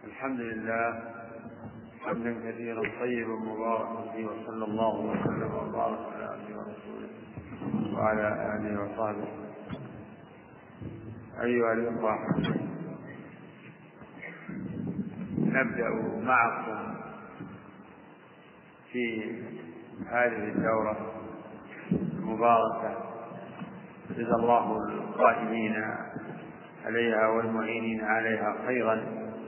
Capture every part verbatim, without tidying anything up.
الحمد لله حمدا كثيرا طيبا مباركا فيه، وصلى الله وسلم وبارك على عبده ورسوله وعلى آله وصحبه. أيها الأخوة، نبدأ معكم في هذه الدورة المباركة، جزا الله القائمين عليها والمعينين عليها خيرا،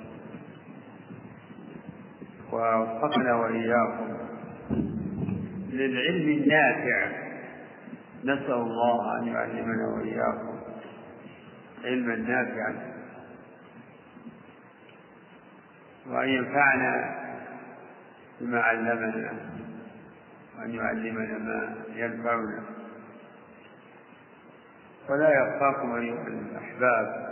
ووفقنا وإياكم للعلم النافع. نسأل الله أن يعلمنا وإياكم علما نافعا، وأن ينفعنا بما علمنا، وأن يعلمنا ما ينفعنا. ولا يخفاكم أيها الأحباب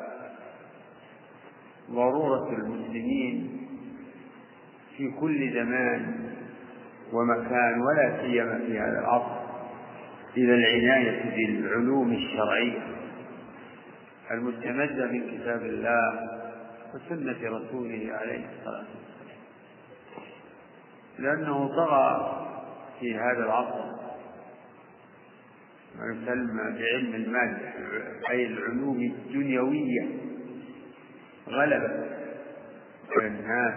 ضرورة المسلمين في كل زمان ومكان، ولا سيما في هذا العصر، إلى العناية بالعلوم الشرعية المستمدة من كتاب الله وسنة رسوله عليه الصلاة والسلام، لأنه طغى في هذا العصر ما يسمى بعلم المادة، أي العلوم الدنيوية، غلبت على الناس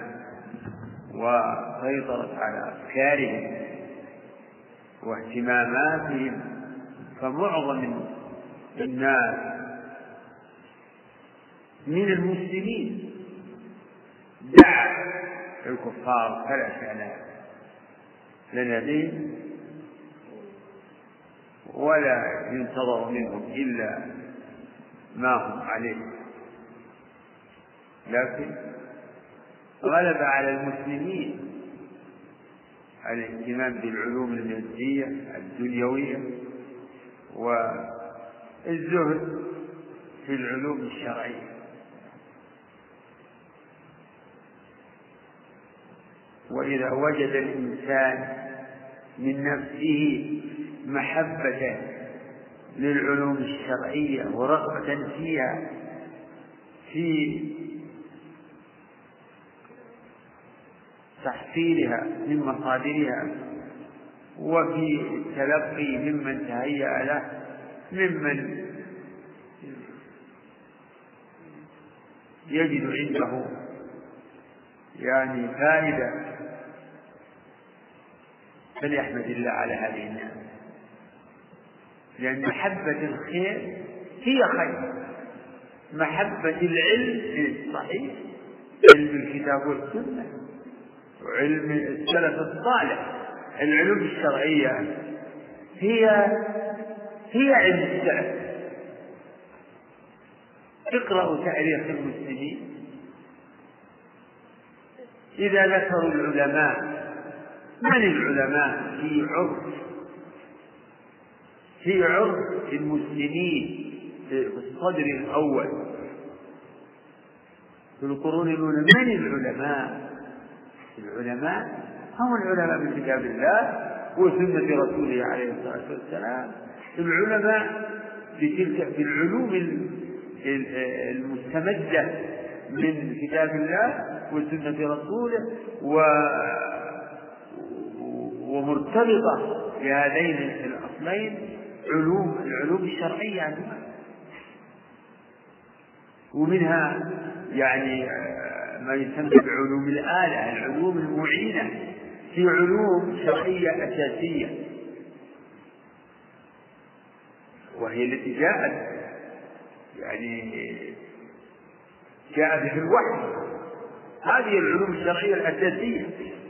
وسيطرت على أفكارهم واهتماماتهم، فمعظم الناس من المسلمين دعا الكفار فلا شأن لنا دين ولا ينتظر منهم إلا ما هم عليه، لكن غلب على المسلمين الاهتمام بالعلوم المادية الدنيوية والزهد في العلوم الشرعية. وإذا وجد الإنسان من نفسه محبة للعلوم الشرعية ورغبة فيها في تحصيلها من مصادرها وفي التلقي ممن تهيأ له، ممن يجد عنده يعني فائدة، فليحمد الله على هذه النعمة، لأن محبة الخير هي خير. محبة العلم الصحيح، علم الكتاب والسنة وعلم السلف الصالح، العلوم الشرعية هي هي علم السلف. اقرأوا تاريخ المسلمين، إذا ذكروا العلماء، من العلماء في عرف في عرف المسلمين في الصدر الأول في القرون الأولى؟ من العلماء؟ العلماء هم العلماء من كتاب الله وسنة رسوله عليه الصلاة والسلام، العلماء بتلك في العلوم المستمدة من كتاب الله وسنة رسوله ومرتبطة بهذين الأصلين علوم العلوم الشرعية، ومنها يعني ما يسمى بعلوم الآلة، العلوم المعينة، في علوم شرعية أساسية وهي التي جاءت يعني جاءت في الوحي، هذه العلوم الشرعية الأساسية.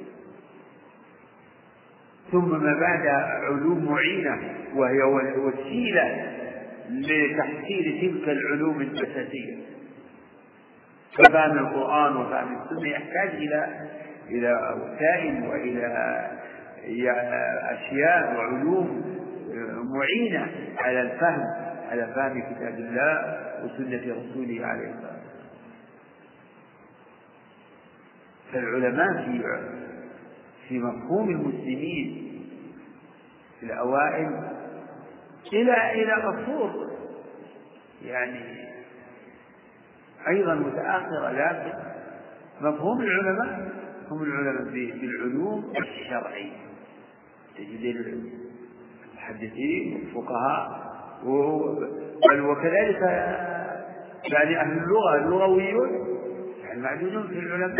ثم ما بعد علوم معينة وهي وسيلة لتحصيل تلك العلوم الأساسية، ففهم القرآن وفهم السنة يحتاج إلى إلى وسائل وإلى أشياء وعلوم معينة على الفهم على فهم كتاب الله وسنة رسوله عليه الصلاة والسلام. فالعلماء في في مفهوم المسلمين في الأوائل إلى إلى عصور يعني أيضا متأخرة، لكن مفهوم العلماء هم العلماء بالعلوم الشرعية، تجد المحدثين والفقهاء بل وكذلك يعني أهل اللغة اللغويون يعني معدودون في العلماء،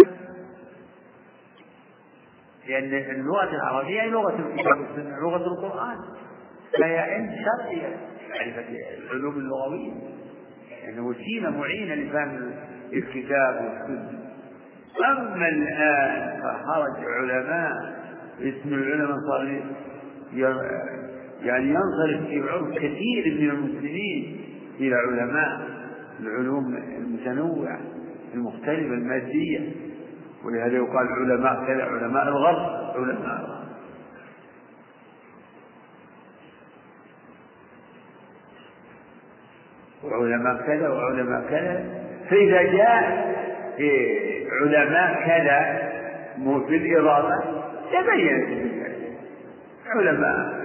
لأن اللغة العربية هي لغة الكتاب والسنة، لغة القرآن، فهي علم شرعي معرفة العلوم اللغوية، يعني وسيلة معينة لفهم الكتاب والسنة. أما الآن فخرج علماء اسم العلماء صار يعني ينصرف في عرف كثير من المسلمين إلى علماء العلوم المتنوعة المختلفة المادية، ولهذا يقال علماء كذا، علماء الغرب، علماء الغرب. وعلماء كذا وعلماء كذا، فإذا جاء علماء كذا في الإضافة تبين علماء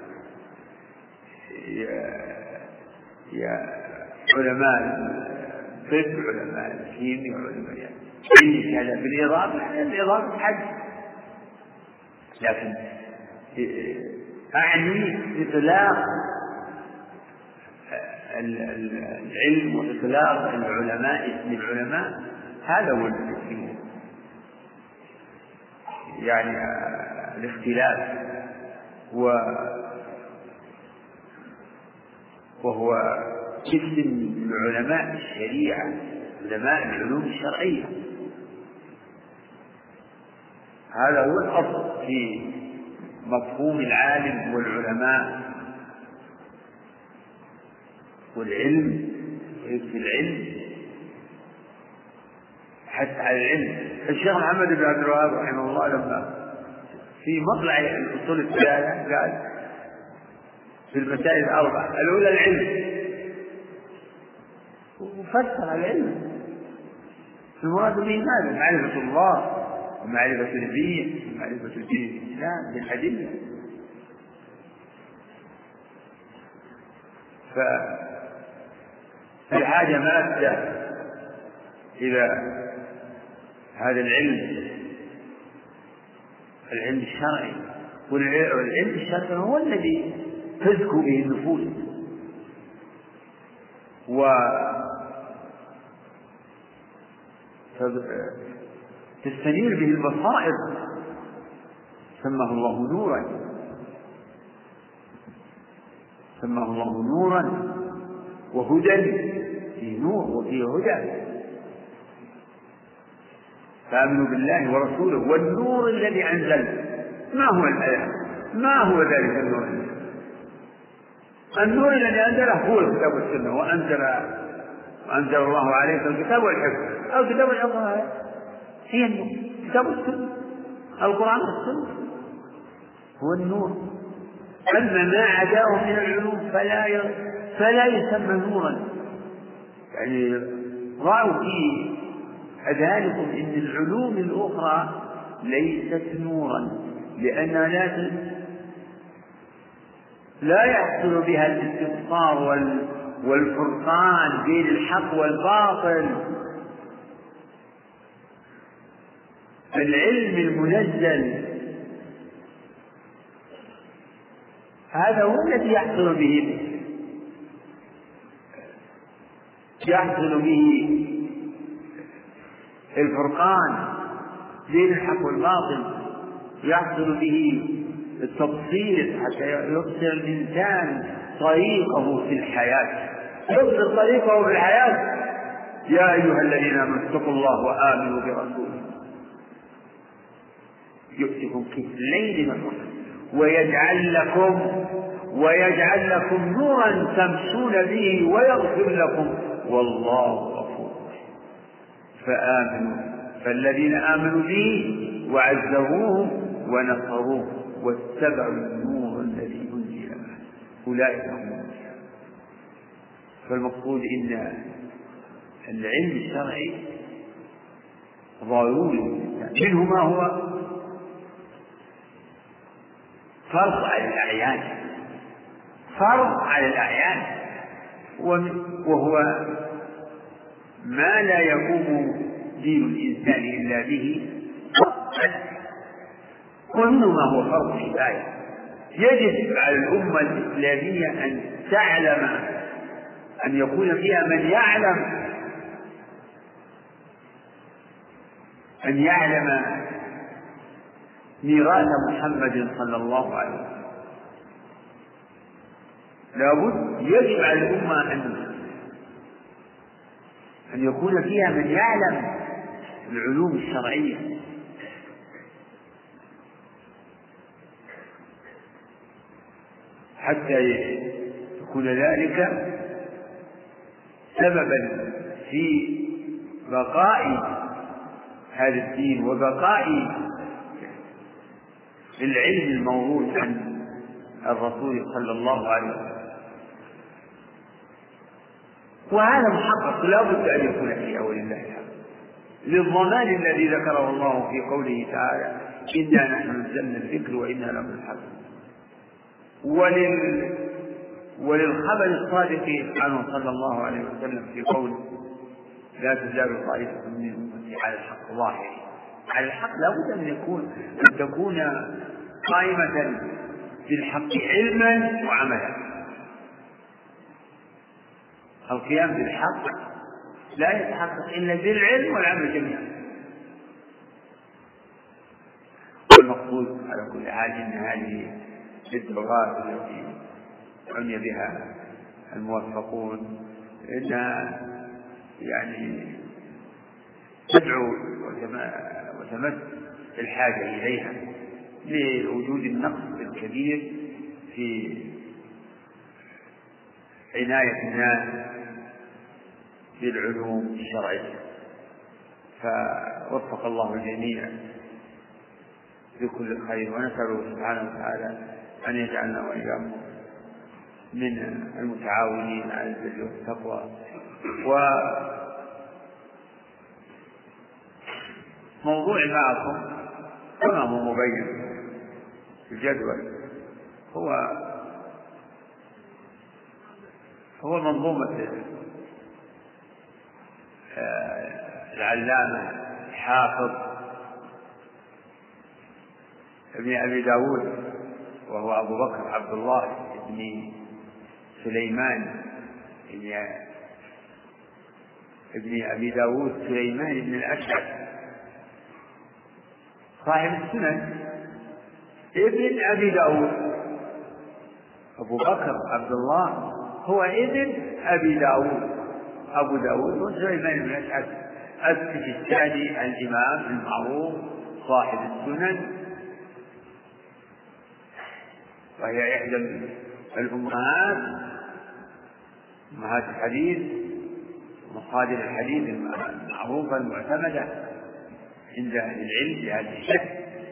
يا, يا علماء الطب، علماء الكيمياء، علماء يعني هذا بالإضافة، الإضافة حد، لكن أعني إطلاق العلم وإطلاق العلماء اسم العلماء هذا هو التكفير، يعني الاختلاف و وهو اسم العلماء الشريعة، علماء العلوم الشرعية، هذا هو الأصل في مفهوم العالم والعلماء والعلم. في العلم حتى على العلم الشيخ محمد بن عبد الوهاب رحمه الله لما في مطلع الأصول الثلاثة قال في المسائل الأربعة الأولى العلم، وفسر العلم المراد به ماذا؟ معرفة الله ومعرفة الدين ومعرفة الدين الإسلام بالأدلة. فالحاجة مادة إلى هذا العلم، العلم الشرعي، والعلم الشرعي هو الذي تزكو به النفوس وتستنير به البصائر، سماه الله نورا، سماه الله نورا وهدى، فيه نور وفيه هدى. فآمنوا بالله ورسوله والنور الذي أنزل. ما هو الآية؟ ما هو ذلك النور؟ النور الذي أنزله هو الكتاب والسنة، وأنزل وأنزل الله عليك الكتاب والحفظ، أو الكتاب والحفظ هي النور، الكتاب والسنة، القرآن والسنة هو النور. أما ما عداه من العلوم فلا فلا يسمى نورا. يعني رأوا في أذهانكم إن العلوم الأخرى ليست نورا، لأنها لا لا يحصل بها الاستبصار والفرقان بين الحق والباطل. العلم المنزل هذا هو الذي يحصل به يحصل به الفرقان بين الحق والباطل، يحصل به التبصير حتى يبصر الإنسان طريقه في الحياة، يبصر طريقه في الحياة. يا أيها الذين آمنوا اتقوا الله وآمنوا برسوله يؤتكم كفلين من رحمته ويجعل لكم ويجعل لكم نورا تمشون به ويغفر لكم والله غفور رحيم. فآمنوا فالذين آمنوا به وعزروه ونصروه واتبعوا النور الذي أنزل معه أولئك هم المفلحون. فالمقصود إن العلم الشرعي ضروري، منه ما هو فرض على الأعيان، فرض على الأعيان، وهو ما لا يقوم دين الإنسان إلا به ومنه ما هو فرض كفاية. يجب على الأمة الإسلامية أن تعلم، أن يكون فيها من يعلم أن يعلم ميراث محمد صلى الله عليه وسلم. لابد يجب على الأمة أن أن يكون فيها من يعلم العلوم الشرعية، حتى يكون ذلك سببا في بقاء هذا الدين وبقاء العلم الموروث عن الرسول صلى الله عليه وسلم. وهذا محقق لا بد أن يكون فيه ولله الحمد، للضمان الذي ذكره الله في قوله تعالى إنا نحن نزلنا الذكر وإنا له لحافظون، ولل وللخبر الصادق عنه صلى الله عليه وسلم في قوله لا تزال طائفة من أمتي على الحق ظاهرين. على الحق لا بد أن يكون أن تكون قائمة بالحق علما وعملا. القيام بالحق لا يتحقق إلا بالعلم والعمل جميعا. والمقصود على كل حال أن هذه الدورات التي عني بها الموفقون إنها يعني تدعو وتمس الحاجة إليها لوجود النقص الكبير في عناية الناس بالعلوم الشرعية. فوفق الله الجميع بكل خير، ونسأله سبحانه وتعالى أن يجعلنا وإياكم من المتعاونين على البر والتقوى. وموضوع معكم كما هو مبين في الجدول هو هو منظومة العلامة الحافظ ابن أبي داود، وهو أبو بكر عبد الله بن سليمان ابن أبي داود سليمان بن الأشعث صاحب السنن، ابن أبي داود. أبو بكر عبد الله هو ابن أبي داود، أبو داود وسليمان بن الأشعث السجستاني الإمام المعروف صاحب السنن، وهي إحدى الأمهات أمهات الحديث مصادر الحديث المعروفة المعتمدة عند أهل العلم في هذا الشأن.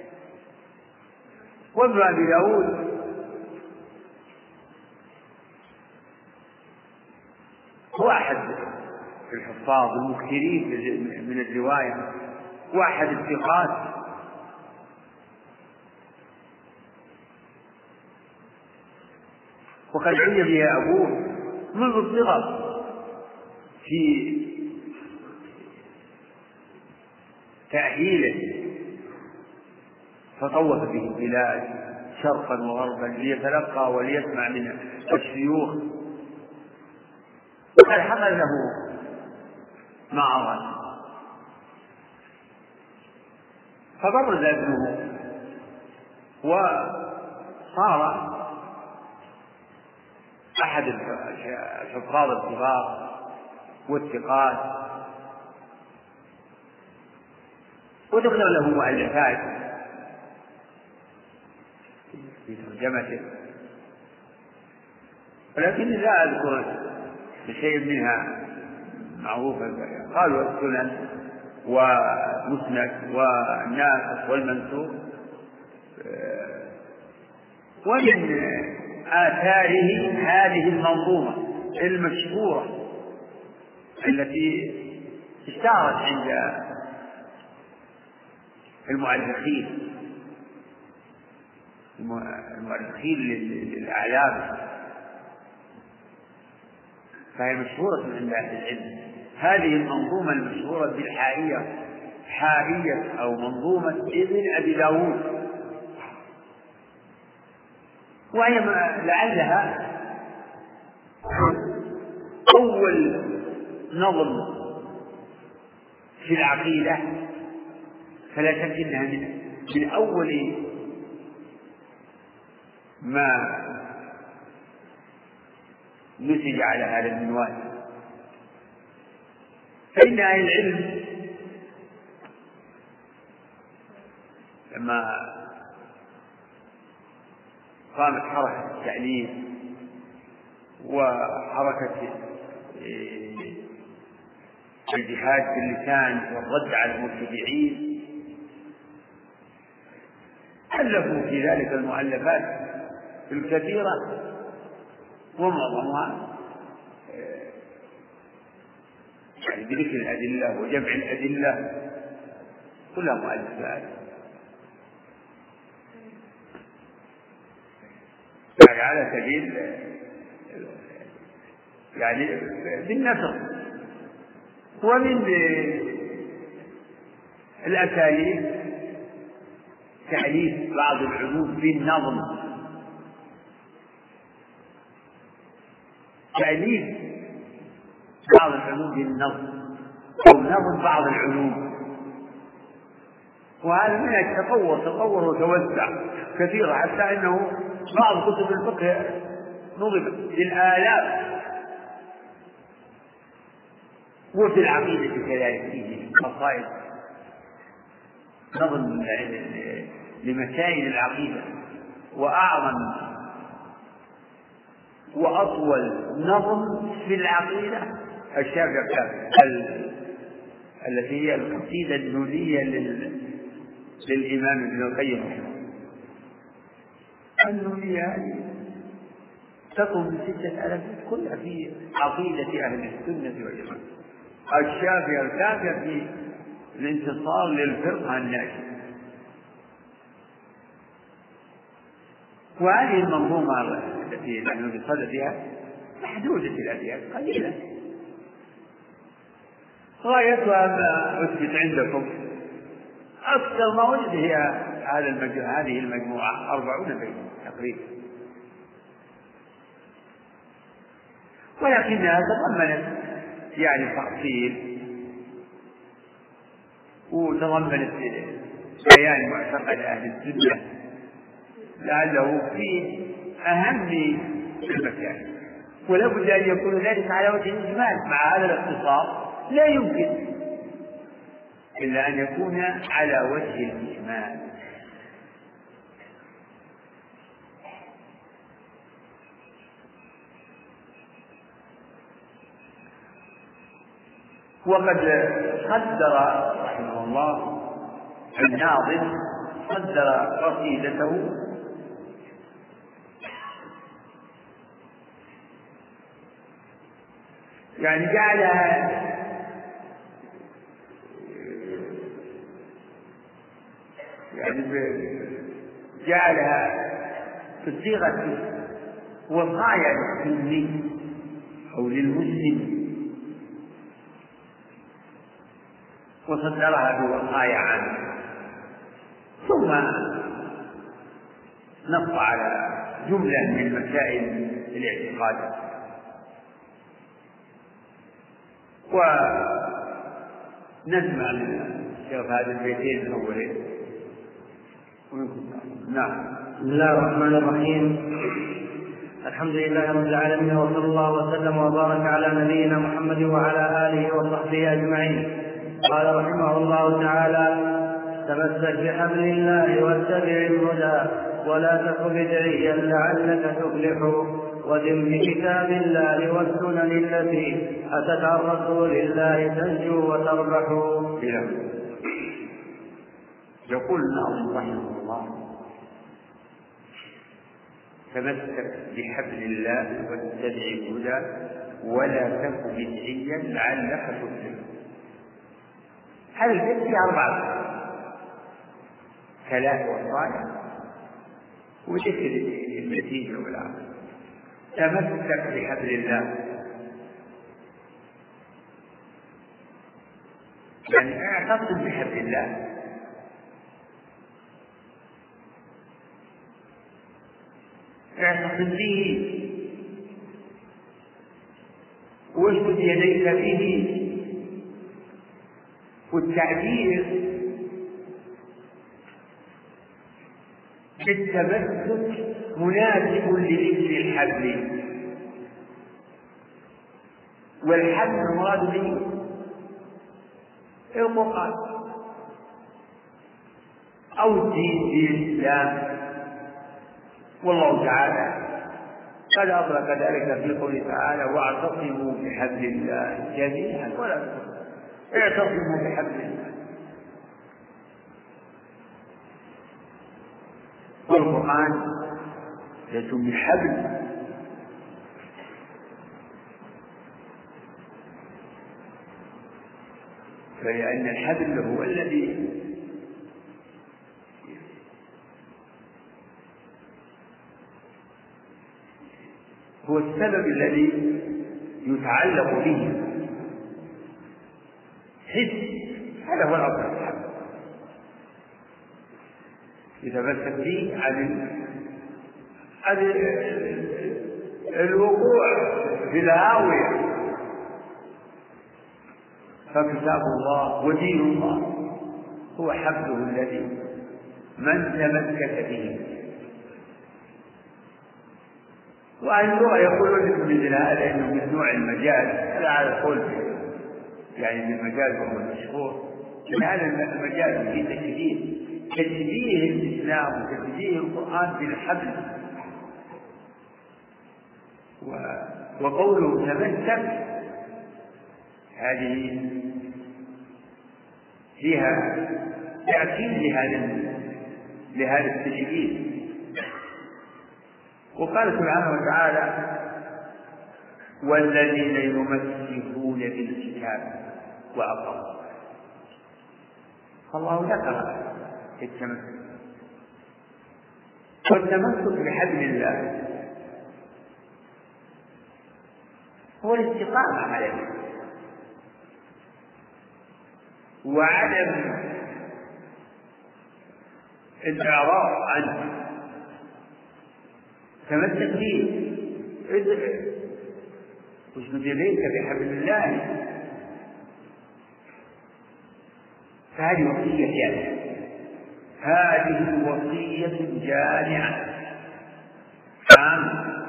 وابن أبي داود هو أحد الحفاظ المكثرين من الرواية وأحد الثقات، وقد عني به أبوه منذ الصغر في تأهيله، فطوف به البلاد شرقا وغربا ليتلقى وليسمع من الشيوخ، وقد حصل له معرض فبرز ابنه وصار أحد الحفاظ الكبار والثقات، وذكر له مؤلفات في ترجمته، ولكن لا أذكر بشيء منها معروفا. قالوا السنن والمسند والناسخ والمنسوخ. ومن آثاره هذه المنظومة المشهورة التي اشتهرت عند المؤرخين المؤرخين للأعلام، فهي مشهورة عند أهل العلم. هذه المنظومة المشهورة بالحائية، حائية أو منظومة ابن أبي داود، وهي لعلها أول نظم في العقيدة، فلا شك أنها من, من أول ما نسج على هذا المنوال. فإن أهل العلم لما قامت حركة التعليم وحركة الجهاد باللسان والرد على المبتدعين، ألفوا في ذلك المؤلفات الكثيرة، ومعظمها يعني بذكر الأدلة وجمع الأدلة، كلها مؤلفات يعني على سبيل يعني بالنثر. ومن الأساليب تأليف بعض العلوم بالنظم، تأليف بعض العلوم بالنظم أو نظم بعض العلوم، وهذا من التطور، تطور وتوسع كثيرا، حتى أنه بعض كتب الفقه نظمت بالآلاف، وفي العقيدة كذلك فيه قصائد نظم لمسائل العقيدة. وأعظم وأطول نظم في العقيدة الشافعي التي هي القصيدة النونية للإمام ابن القيم. النونية هذه تقوم بستة آلاف كلها في عقيدة أهل السنة والجماعة. الشافعي الكافر في الانتصار للفرقة الناجية. وهذه المنظومة التي نحن بصددها محدودة الأبيات قليلة، غايتها ما أثبت عندكم أكثر ما وجد هي هذا المجموعة، هذه المجموعة أربعون بيت تقريبا، ولكنها تضمنت يعني تأصيل وتضمنت بيان معتقد أهل السنة لعله في أهم المكان، ولا بد أن يكون ذلك على وجه الإجمال. مع هذا الاختصار لا يمكن إلا أن يكون على وجه الإجمال. وقد قدر رحمه الله الناظم قدر قصيدته يعني جعلها يعني جعلها في صيغة وصايا للسني أو للمسلم، وصدرها بوصايا عنه، ثم نص على جملة من مسائل الاعتقاد. ونسمع من شيخ هذا البيتين الأولين. نعم. بسم الله الرحمن الرحيم. الحمد لله رب العالمين، وصلى الله وسلم وبارك على نبينا محمد وعلى آله وصحبه أجمعين. قال رحمه الله تعالى: تمسك بحبل الله واتبع الهدى ولا تك بدعيا لعلك تفلح، ودم بكتاب الله والسنن التي أتت عن رسول الله تنجو وتربح. يقول الناظم رحمه الله: تمسك بحبل الله واتبع الهدى ولا تك بدعيا لعلك تفلح. هذا البيت فيه أربعة ثلاث وصايا وذكر النتيجة والعمل. تمسك بحبل الله، يعني اعتصم بحبل الله، اعتصم به واشدد يديك به. والتعبير بالتمسك مناسب لذكر الحبل، والحبل المراد به القرآن أو الدين في الإسلام. والله تعالى قد أطلق ذلك في قوله تعالى: واعتصموا بحبل الله جميعا ولا تفرقوا. اعتصموا بحبل الله. والقرآن ليس بحبل، فلأن الحبل هو الذي هو السبب الذي يتعلق به حس، هذا هو الأصل. الحبل يتمسك به عن الوقوع في الهاوية. فكتاب الله ودين الله هو حبله الذي من تمسك به. وأهل اللغة يقولون مثل هذا إنه من نوع المجاز، هذا على القول يعني من المجاز وهو المشهور، من هذا المجاز في تشبيه تشبيه الإسلام وتشبيه القرآن بالحبل. وقوله تمسك هذه فيها تأكيد لهذا لهذا التشبيه. وقال سبحانه وتعالى: والذين يمسكون بالكتاب وأقاموا. الله ذكر التمسك، والتمسك بحبل الله هو الاستقامة عليه وعدم الإعراض عنه. تمسك به، واشدد يديك بحبل الله. فهذه وصية جامعة، هذه وصية جامعة عامة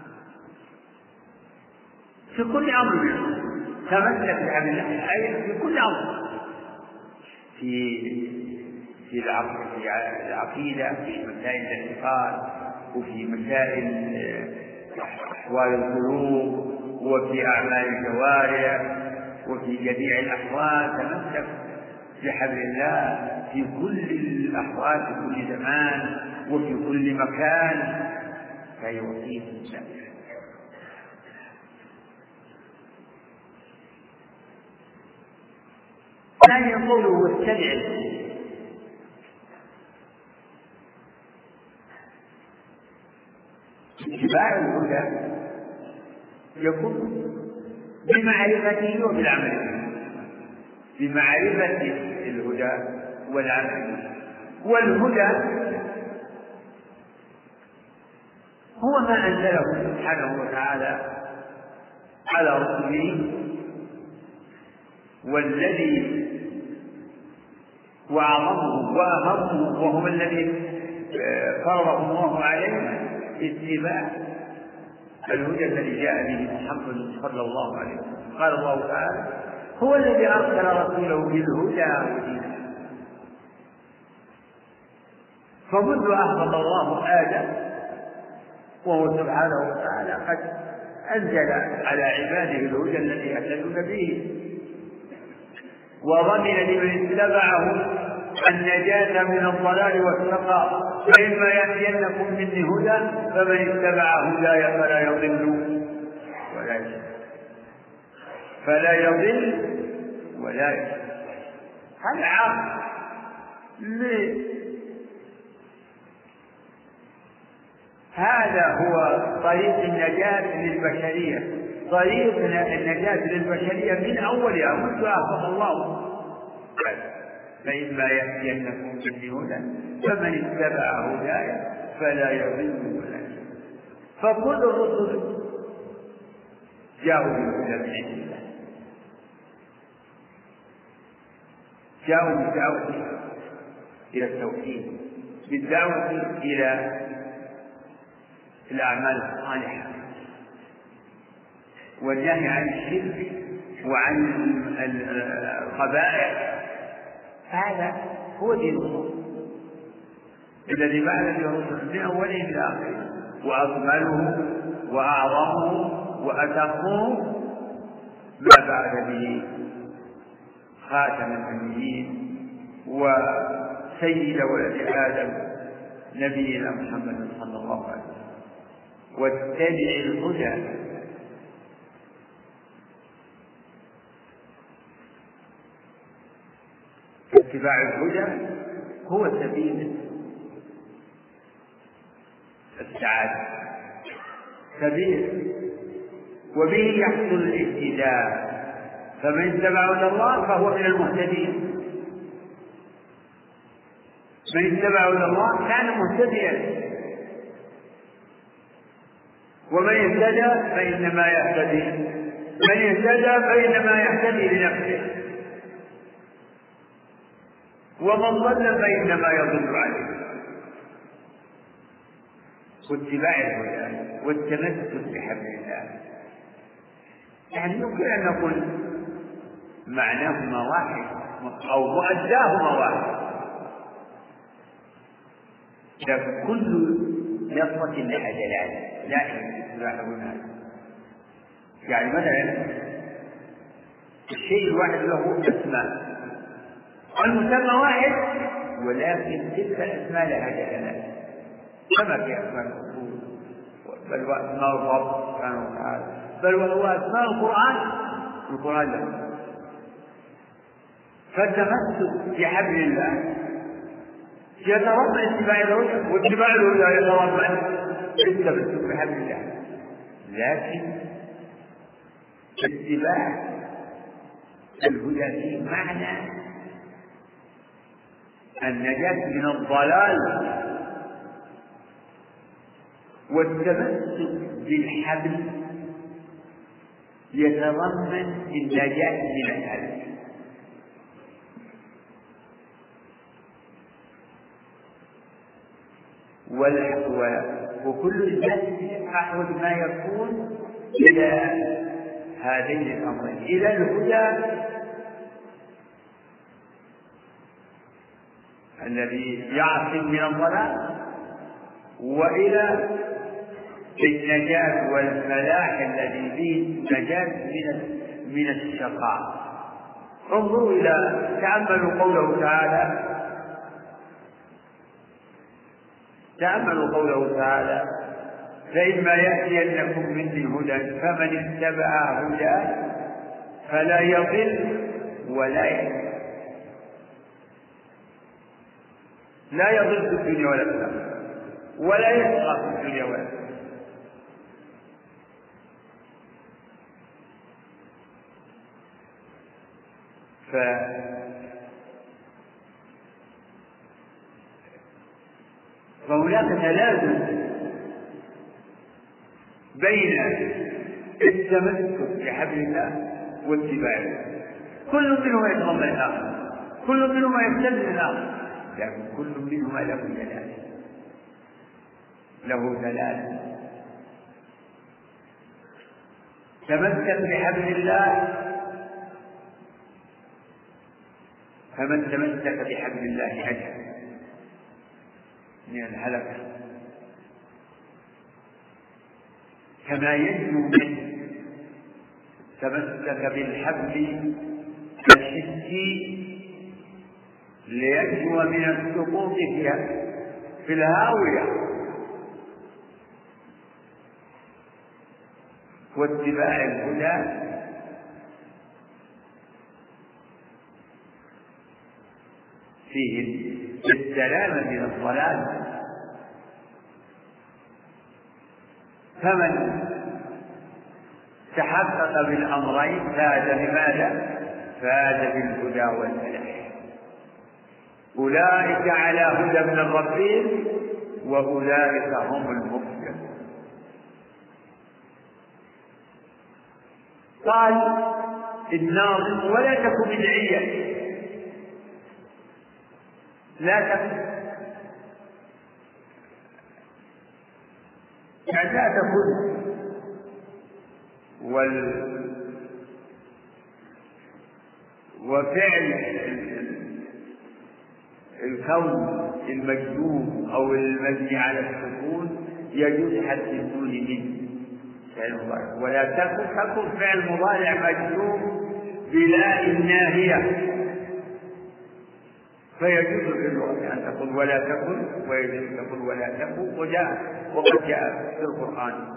في كل أمر. تمسك بحبل الله أي في كل أمر، في في العقيدة، في مسائل الاعتقاد، وفي مسائل أحوال القلوب، وفي أعمال الجوارح، وفي جميع الأحوال. تمسك بحبل الله في كل الأحوال، في كل زمان وفي كل مكان. فهي وصية الإسلام. ثانيا قوله: واتبع. اتباع الهدى يكون بمعرفته وبالعمل به، بمعرفة الهدى والعمل به. والهدى هو ما أنزله سبحانه وتعالى على رسوله، والذي وأعظمه وأهمه وهو الذي فرضه الله عليه اتباع الهدى الذي جاء به محمد صلى الله عليه وسلم. قال الله تعالى: هو الذي أرسل رسوله بالهدى ودين. فمنذ أهبط الله آدم وهو سبحانه وتعالى قد أنزل على عباده الهدى الذي يهتدون به، وضمن لمن اتبعه النجاة من الضلال والشقاء. فإما يأتينكم مني هدى فمن اتبع هداي فلا يضل ولا يشقى فلا يضل ولا يشقى. هذا عام. هذا هو طريق النجاة للبشرية، طريق النجاة للبشرية من أولها منذ أهبط الله فإما يأتينكم مني هدى فمن اتبع هداي فلا يضل ولا يشقى. فكل الرسل جاءوا بالهدى من عند الله، جاءوا بالدعوة إلى التوحيد، بالدعوة إلى الأعمال الصالحة والنهي عن الشرك وعن الخبائث. هذا هو دين الله الذي بعث به الرسل من أوله إلى آخره، وأكمله وأعظمه وأتمه ما بعث به خاتم النبيين وسيد ولد آدم نبينا محمد صلى الله عليه وسلم. واتبع الهدى، اتباع الهدى هو سبيل السعادة، سبيل وبه يحصل الاهتداء. فمن اتبع هدى الله فهو من المهتدين، من اتبع هدى الله كان مهتديا، ومن اهتدى فإنما يهتدي من اهتدى فإنما يهتدي لنفسه، ومن ضل فإنما يضل عليه. واتباع الهدى والتمسك بحبل الله، يعني يمكن أن نقول معناهما واحد أو مؤداهما واحد، لكن كل لفظة لها دلالة لا يتباعونها. يعني مثلا الشيء الواحد له أسماء، المسمى واحد ولكن تلك الأسماء لها دلالات، كما في أسماء الأصول بل وأسماء الرب سبحانه وتعالى، بل وأسماء القرآن القرآن له. فالتمسك بحبل الله يتضمن اتباع الهدى، واتباع الهدى يتضمن التمسك بحبل الله، لكن اتباع الهدى فيه معنى النجاة من الضلال، والتمسك بالحبل يتضمن النجاة من الهلك. وكل الناس أحوج ما يكون إلى هذين الأمرين، إلى الهدى الذي يعصم من الضلال، وإلى النجاة والفلاح الذي فيه نجاة من الشقاء. انظروا إلى تأملوا قوله تعالى تأملوا قوله تعالى فإما يأتينكم مني هدى فمن اتبع هداي فلا يضل ولا يشقى. لا يضل في الدنيا ولا في الآخرة، ولا يشقى في الدنيا ولا في الآخرة. ف فهناك تلازم بين التمسك بحبل الله واتباعه، كل منهما يتضمن الآخر، كل منهما يستلزم الآخر، لكن كل منهما له دلالة له دلالة تمسك بحبل الله، فمن تمسك بحبل الله نجا من الهلكة، كما ينجو من تمسك بالحبل الحسي لينجو من السقوط في الهاوية. واتباع الهدى فيه السلامة من الضلال. فمن تحقق بالأمرين فاز بماذا؟ فاز بالهدى والفلاح. أولئك على هدى من ربهم وأولئك هم المفلحون. قال الناظم: ولا تكن بدعيا، لا تكن يعني لا تكن وال وفعل الكون المجزوم أو المبني على السكون يجوز حذف النون منه، ولا تكن تكن فعل مضارع مجزوم بلا الناهية، فيجوز في اللغة أن تقول ولا تكن، ويجوز أن تقول ولا تكن، وجاء وقد جاء في القرآن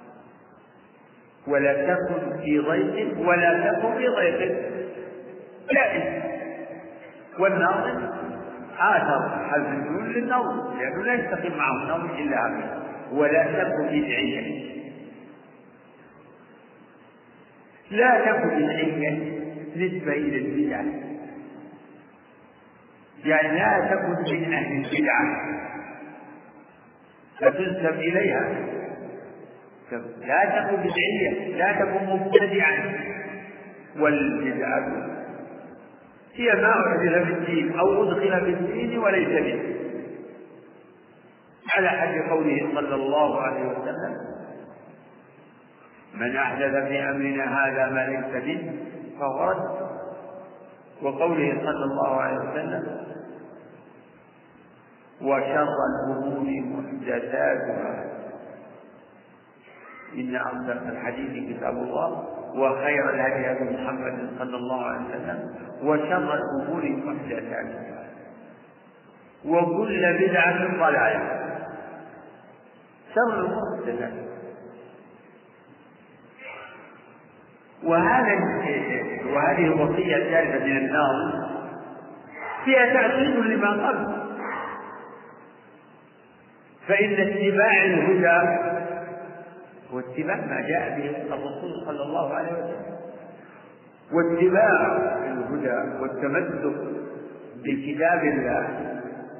ولا تكن في ضيق ولا تكن في ضيق جائز. والناظم آثر حذف النون للنظم لأنه لا يستقيم معه النظم إلا هكذا، ولا تكن بدعيا، لا تكن بدعيا نسبة إلى البدعة، يعني لا تكن من أهل البدعة فتنسب إليها، لا تكن بدعيا، لا تكن مبتدعا. والبدعة هي ما أحدث في الدين أو أدخل في الدين وليس به، على حد قوله صلى الله عليه وسلم: من أحدث في أمرنا هذا ما ليس به فهو رد. وقوله صلى الله عليه وسلم: وشر الأمور محدثاتها، إن أصدق الحديث كتاب الله وخير الهدي هدي محمد صلى الله عليه وسلم وشر الأمور محدثاتها وكل بدعة ضلالة. شر الأمور محدثاتها، وهذا وهذه الوصية الثالثة من الناظم فيها تعقيد لما قبل، فإن اتباع الهدى واتباع ما جاء به الرسول صلى الله عليه وسلم، واتباع الهدى والتمسك بكتاب الله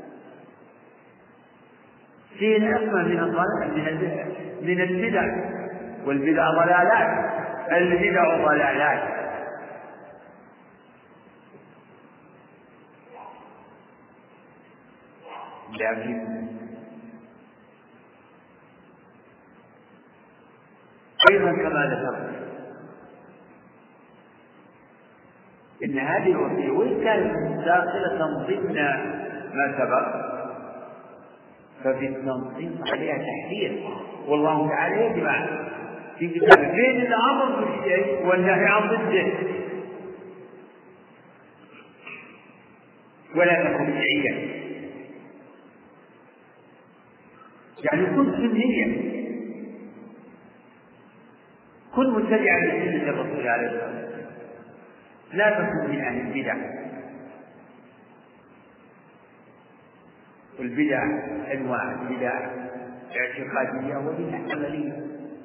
فيه العصمة من الضلال من البدع، والبدع ضلالات، البدع ضلالات. لكن أيضا كما ذكرت إن هذه الوصية وإن كانت داخلة ضمن ما سبق ففي التنصيص عليها تحذير، والله تعالى يجمع في كتابه بين الأمر بالشيء والنهي عن ضده. ولا تكن بدعيا، يعني كن سنيا، كن متبعا لسنة الرسول عليه الصلاة والسلام، لا تكن من أهل البدع. والبدع أنواع، بدع اعتقادية وبدع عملية،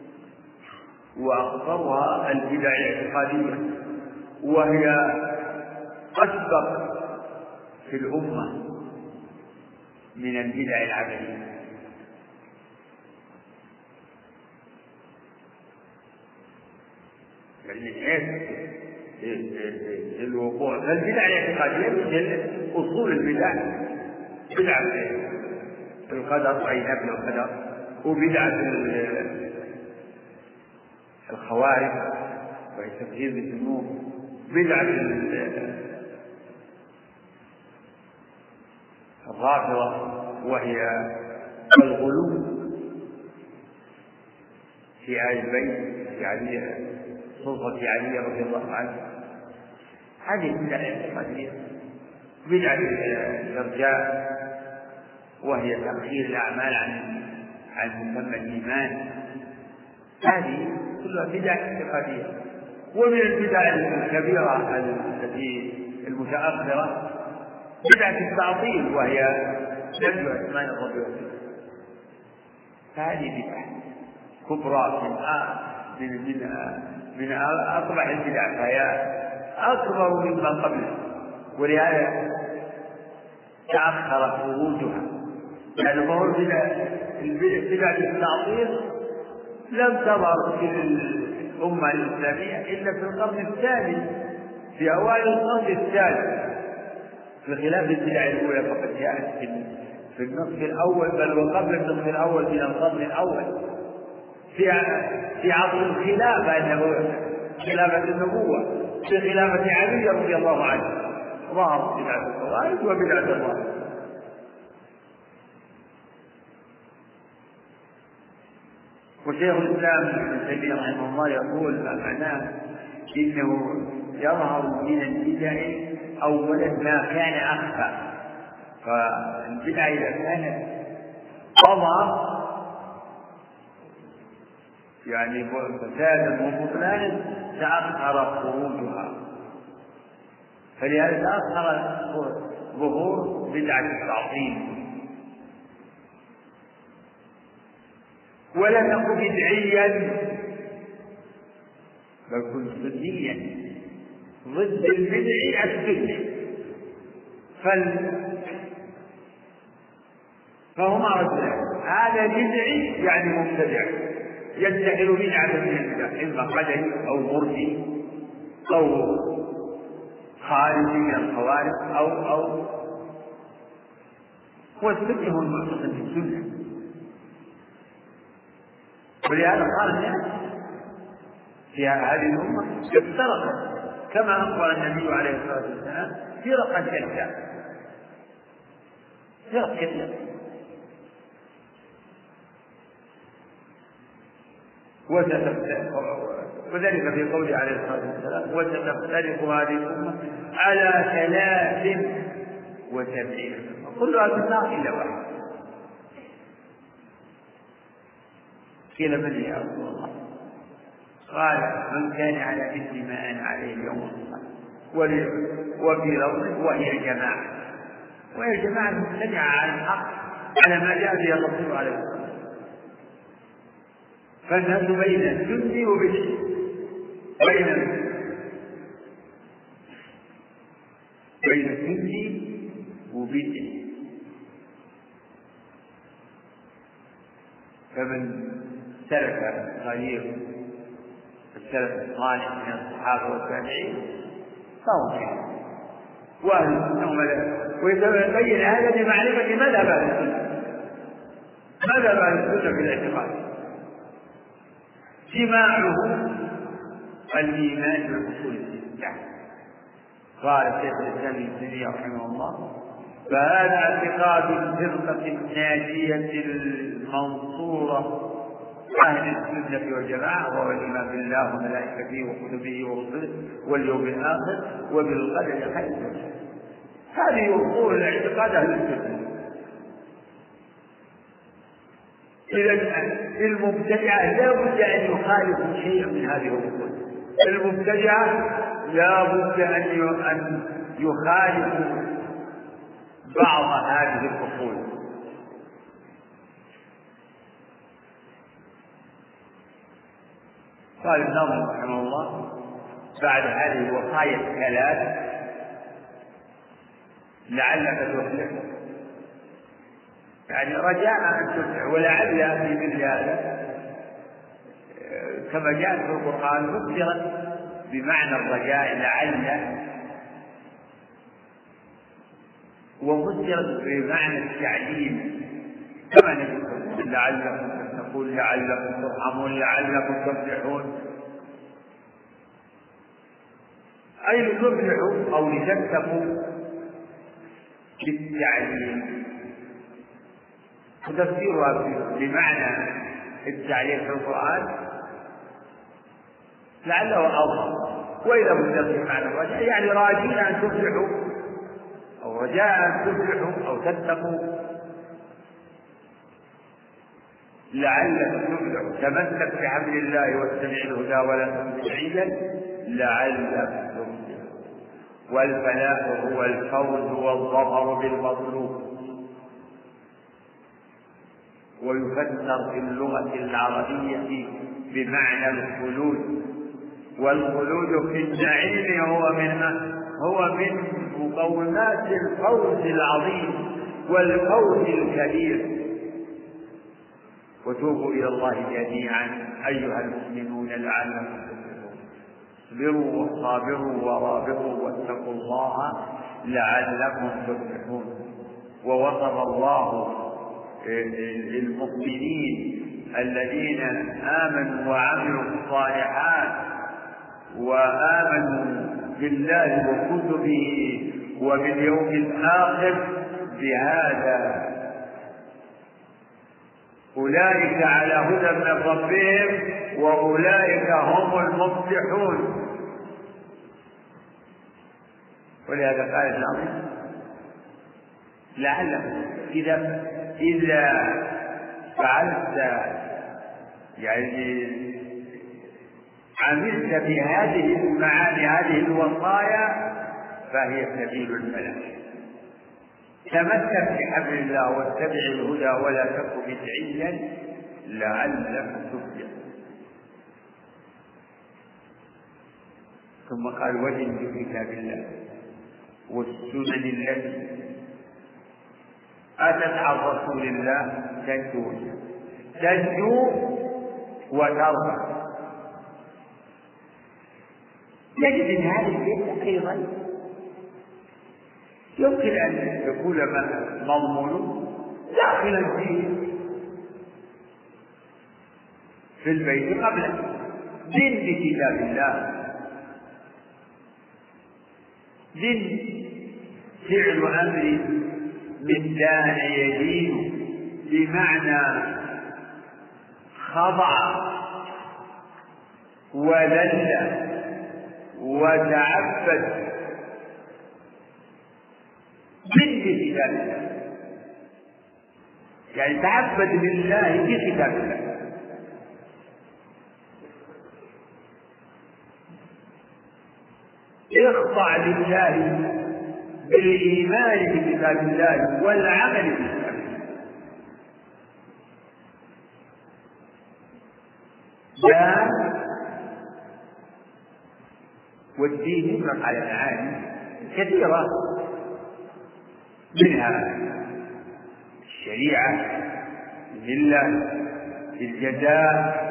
وأخطرها البدع الاعتقادية، وهي أسبق في الأمة من البدع العملية. الوقوع فالبدع الاعتقادية مثل أصول البدع، بدعة القدر أي نفي القدر، وبدعة الخوارج وهي تكذيب الذنوب، بدعة الرافضة وهي الغلو في آل البيت في علي سلطة علي رضي الله عنه، هذه بدعة اعتقادية. بدعة الإرجاء وهي تأخير الأعمال عن عن مسمى الإيمان، هذه كلها بدع اعتقادية. ومن البدع الكبيرة التي المتأخرة بدعة التعطيل وهي نفي أسماء الرب والصفات، هذه بدعة كبرى من من من أقبح البدع، فهي أكبر مما قبله. ولهذا تأخر خروجها، يعني ظهور بدعة التعطيل لم تظهر في الأمة الإسلامية إلا في القرن الثاني، في أوائل القرن الثالث، بخلاف البدع الأولى فقد جاءت في النصف الأول بل وقبل النصف الأول من القرن الأول في في عصر الخلافة النبوية، خلافة النبوة، في خلافة علي رضي الله عنه ظهرت بدعة الخوارج وبدعة الرافضة. وشيخ الإسلام ابن تيمية رحمه الله يقول ما معناه إنه يظهر من البدع أولا ما كان أخفى، فالبدع إذا كانت تظهر يعني فسادا وبطلانا تأخر خروجها، فلهذا تأخر ظهور بدعة التعظيم. ولا تكن بدعيا بل كن سنيا ضد البدع السني، فال... فهما رجلان، هذا بدعي يعني مبتدع يدخل بدعة من البدع، إما قدري أو مرجئ أو خارجي من الخوارج أو أو والسني هو المعتصم بالسنة. ولهذا قال الناس في هذه الأمة افترقت كما أخبر النبي عليه الصلاة والسلام فرقا شتى، فرق كثيرة، وذلك في قوله عليه الصلاة والسلام وستفترق هذه الأمة على ثلاث وسبعين كلها في النار إلا واحد. قيل من يا رسول الله؟ قال من كان على مثل ما أنا عليه اليوم وفي لفظ وهي الجماعة، وهي الجماعة مجتمعة على الحق على ما جاء به الرسول عليه الصلاة والسلام. فالناس بين السني وبدعي، بين بين السني وبدعي، فمن سلك طريق السلف الصالح من الصحابة والتابعين فهو خير، وأهل السنة ويتبين هذا بمعرفة مذهب أهل السنة، مذهب أهل السنة في الاعتقاد جماعه الإيمان بالأصول الستة. قال الشيخ الإسلام ابن تيمية رحمه الله فهذا اعتقاد الفرقة الناجية المنصورة أهل السنة والجماعة، وهو الإيمان بالله وملائكته وكتبه ورسله واليوم الآخر وبالقدر خيره وشره. هذه أصول الاعتقاد أهل السنة. إذا المبتدعة لا بد أن يخالفوا شيئا من هذه الأصول، المبتدعة لا بد أن يخالفوا بعض هذه الأصول. قال الناظم رحمه الله بعد هذه الوصايا الثلاث لعلك تفلح، يعني رجاء أن تفلح، ولعل في مثل هذا كما جاء في القرآن فسرت بمعنى الرجاء لعل، وفسرت بمعنى التعليم كما نقول لعلكم تقول لعلكم ترحمون لعلكم تفلحون، أي لتفلحوا أو لتتقوا بالتعليم. وتفسيرها بمعنى التعليم في القرآن لعله أوضح، وإذا فسرت بمعنى الرجاء يعني راجين أن تفلحوا أو رجاء أن تفلحوا أو تتقوا لعلك تفلح، تمسك بحبل الله واتبع الهدى ولا تكن بعيدا لعلك تفلح. والفلاح هو الفوز والظفر بالمطلوب، ويفسر في اللغة العربية بمعنى الخلود، والخلود في النعيم هو من هو من مقومات الفوز العظيم والفوز الكبير. وتوبوا إلى الله جميعا أيها المؤمنون لعلكم تفلحون. اصبروا وصابروا ورابطوا واتقوا الله لعلكم تفلحون. ووصف الله المؤمنين الذين آمنوا وعملوا الصالحات وآمنوا بالله وكتبه وباليوم الآخر بهذا: أولئك على هدى من ربهم وأولئك هم المفلحون. ولهذا قال العظيم: لعلكم إذا إذا فعلت يعني عملت بهذه المعاني هذه الوصايا فهي سبيل الفلاح. تمسك بحبل الله واتبع الهدى ولا تك بدعيا لعلك تفلح. ثم قال: وجد بكتاب الله والسنن التي أتت عن رسول الله تنجو تنجو وترضى. نجد ان هذا البيت ايضا يمكن ان يكون مضمون داخلا فيه في البيت قبله: دين بكتاب الله، دين فعل امر من دان يدين، بمعنى خضع وذل وتعبد من كتاب الله، يعني تعبد لله في كتاب الله. اخضع لله بالإيمان بكتاب الله والعمل بكتاب الله. لا والدين يطلق على معاني كثيرة، منها الشريعة، الملة، الجزاء.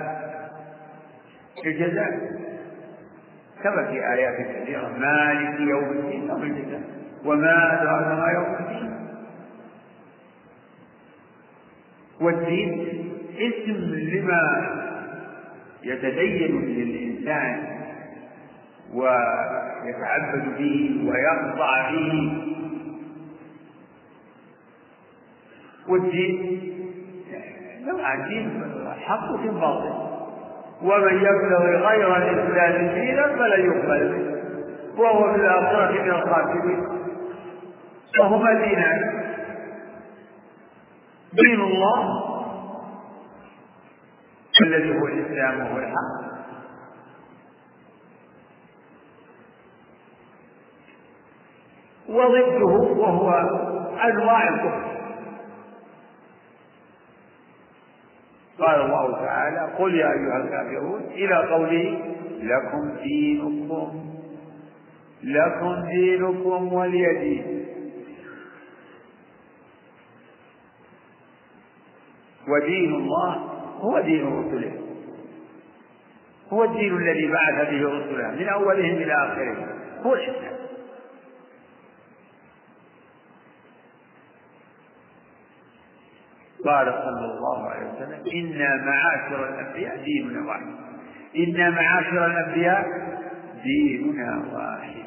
الجزاء كما في آيات كثيرة: مالك يوم الدين أو الجزاء، وما أدراك ما يوم الدين. والدين اسم لما يتدين للإنسان ويتعبد به ويخضع به. والدين نوع دين حق في باطل، ومن يبتغي غير الإسلام دينا فلن يقبل منه وهو في الآخرة من الخاسرين. فهما دينان: دين الله الذي هو الإسلام وهو الحق، وضده وهو أنواع الكفر. قال الله تعالى: قل يا أيها الكافرون، إلى قوله: لكم دينكم لكم دينكم ولي دين. ودين الله هو دين رسله، هو الدين الذي بعث به رسله من أولهم إلى آخرهم، هو الإسلام. قال صلى الله عليه وسلم: إنا معاشر الأنبياء ديننا واحد. إنا معاشر الأنبياء ديننا واحد.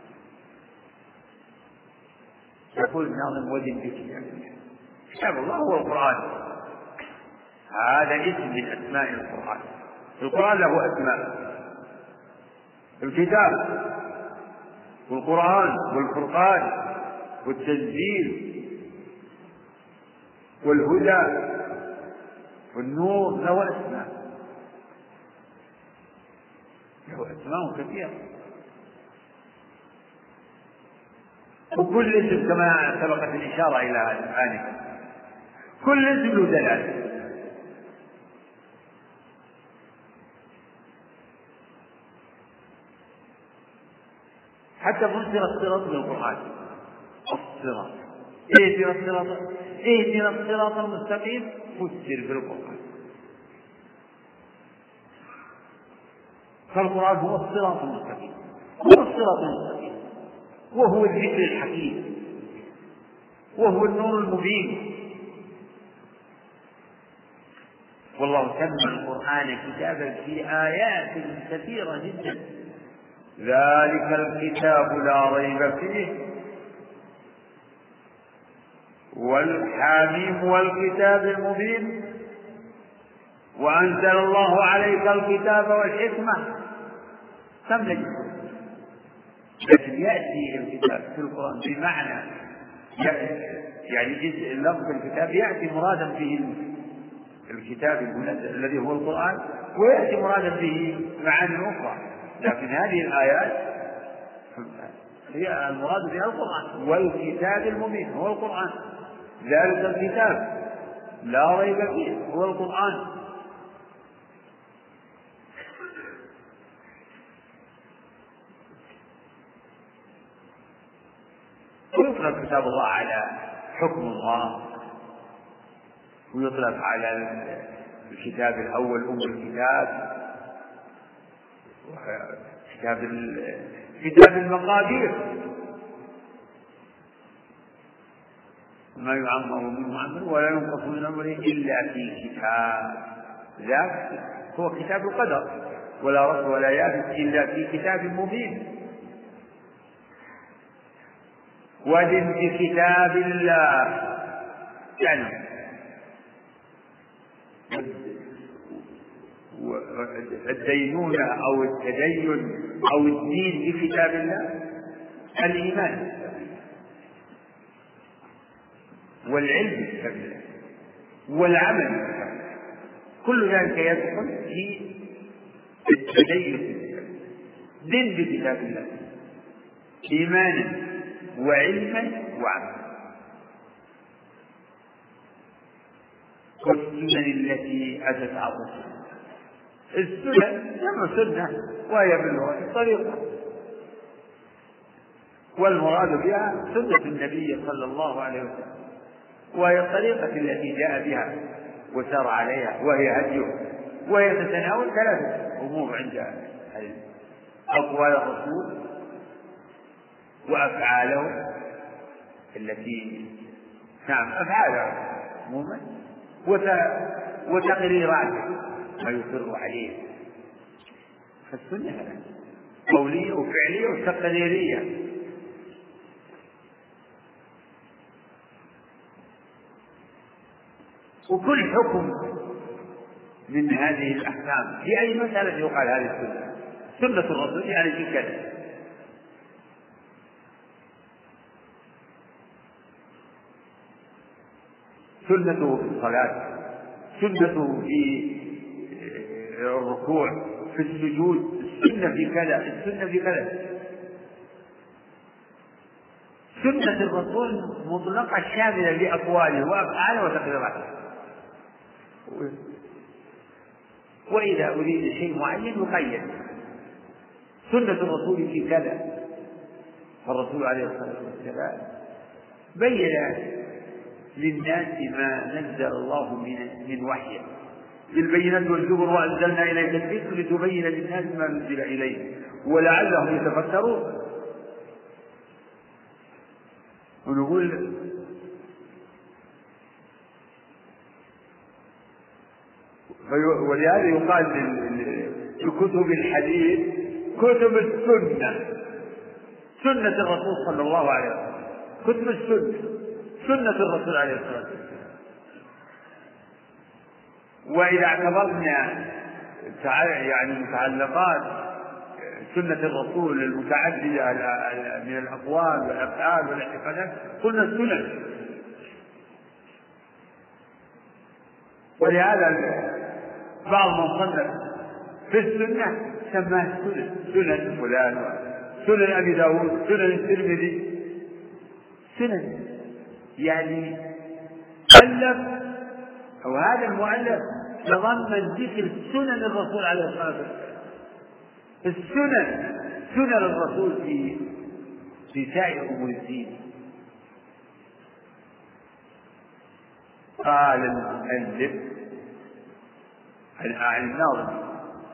يقول الناظم: وجد في كتاب الله. كتاب الله هو القرآن، هذا اسم من أسماء القرآن. القرآن له أسماء: الكتاب والقرآن والفرقان والتنزيل والهدى والنور، له أسماء له أسماء كثيرة. وكل اسم كما سبقت الإشارة إلى هذا آنفا، كل اسم له دلالة. حتى فسر الصراط بالقرآن، الصراط اهدنا الصراط اهدنا الصراط المستقيم فسر بالقرآن. فالقرآن هو الصراط المستقيم، هو الصراط المستقيم، وهو الذكر الحكيم، وهو النور المبين. والله سمى القرآن كتابا في آيات كثيرة جدا. ذلك الكتاب لا ريب فيه والحاميم والكتاب المبين وأنزل الله عليك الكتاب والحكمة. كم نجد؟ لكن يأتي الكتاب في القرآن بمعنى يعني جزء لفظ الكتاب يأتي مرادا به الكتاب المنزل الذي هو القرآن، ويأتي مرادا به معاني أخرى، لكن هذه الآيات هي المراد بها القرآن. والكتاب المبين هو القرآن، ذلك الكتاب لا ريب فيه هو القرآن. ويطلق كتاب الله على حكم الله، ويطلق على الكتاب الأول أم الكتاب، كتاب كتاب المقادير، ما يعمر من معمر ولا ينقص من أمره إلا في كتاب، ذاك هو كتاب القدر، ولا رد ولا يابس إلا في كتاب مبين. ودن بكتاب الله يعني الدينونة أو التدين أو الدين بكتاب الله الإيمان والعلم بكتاب الله والعمل بكتاب الله، كل ذلك يدخل في التدين. دين بكتاب الله إيمانا وعلما وعملا. والسنن التي أتت على الرسول، السنن جمع سنة وهي باللغة الطريقة، والمراد بها سنة النبي صلى الله عليه وسلم، وهي الطريقة التي جاء بها وسار عليها، وهي هديه، وهي تتناول ثلاثة أمور عند أقوال الرسول وأفعاله التي نعم أفعاله عموما وتقريراته ما يصر عليه. فالسنة قولية وفعلية وتقريرية. وكل حكم من هذه الأحكام في أي مسألة يقال هذه السنة، سنة الرسول يعني في كذا. سنته في الصلاة، سنته في الركوع، في السجود، السنة في كذا، السنة في كذا. سنة الرسول مطلقة شاملة لأقواله وأفعاله وتقريراته. وإذا أريد شيء معين يقيد سنة الرسول في كذا. فالرسول عليه الصلاة والسلام بين للناس ما نزل الله من من وحيه بالبينات والزبر، وأنزلنا إليك الذكر لتبين للناس ما نزل إليه ولعلهم يتفكرون. ونقول ولهذا يقال في كتب الحديث كتب السنة، سنة الرسول صلى الله عليه وسلم، كتب السنة، سنة الرسول عليه الصلاة والسلام. وإذا اعتبرنا يعني متعلقات سنة الرسول المتعددة من الأقوال والأفعال والاعتقادات قلنا السنن. ولهذا بعض من صنف في السنة سماه سنن، سنن فلان، سنن أبي داود، سنن الترمذي، سنن يعني ألف أو هذا المؤلف تضمن ذكر سنن الرسول عليه الصلاة والسلام. السنن سنن الرسول في في سائر أمور الدين. قال المؤلف عن الناظم: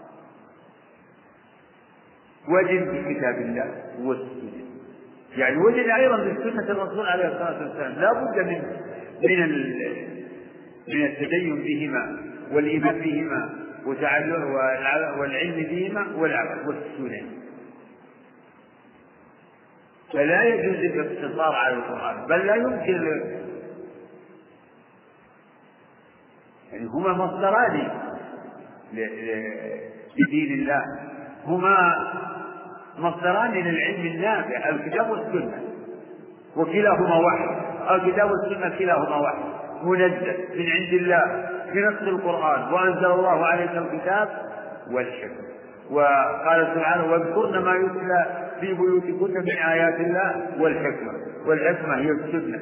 وجد بكتاب الله والسنة، يعني وجد أيضا بسنة الرسول عليه الصلاة والسلام. لا بد من من من التدين بهما والإيمان بهما والعلم بهما والعمل والسنة. فلا يجوز الاقتصار على القرآن، بل لا يمكن، يعني هما مصدران لدين الله، هما مصدران للعلم النافع، الكتاب والسنة، وكلاهما واحد. الكتاب والسنة كلاهما واحد، منزل من عند الله بنص القرآن: وأنزل الله عليك الكتاب والحكمة. وقال سبحانه: واذكرن ما يتلى في بيوتكن من آيات الله والحكمة. والحكمة هي السنة.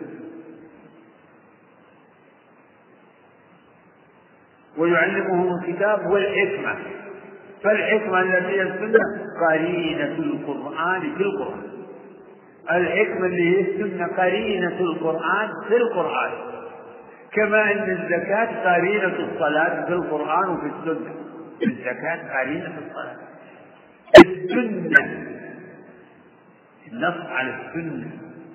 ويعلمهم الكتاب والحكمة، فالحكمة التي هي السنة قرينة القرآن في القرآن. الحكمة اللي هي السنة قرينة القرآن في القرآن، كما أن الزكاة قرينة الصلاة في القرآن وفي السنة. الزكاة قرينة الصلاة. السنة، النص على السنة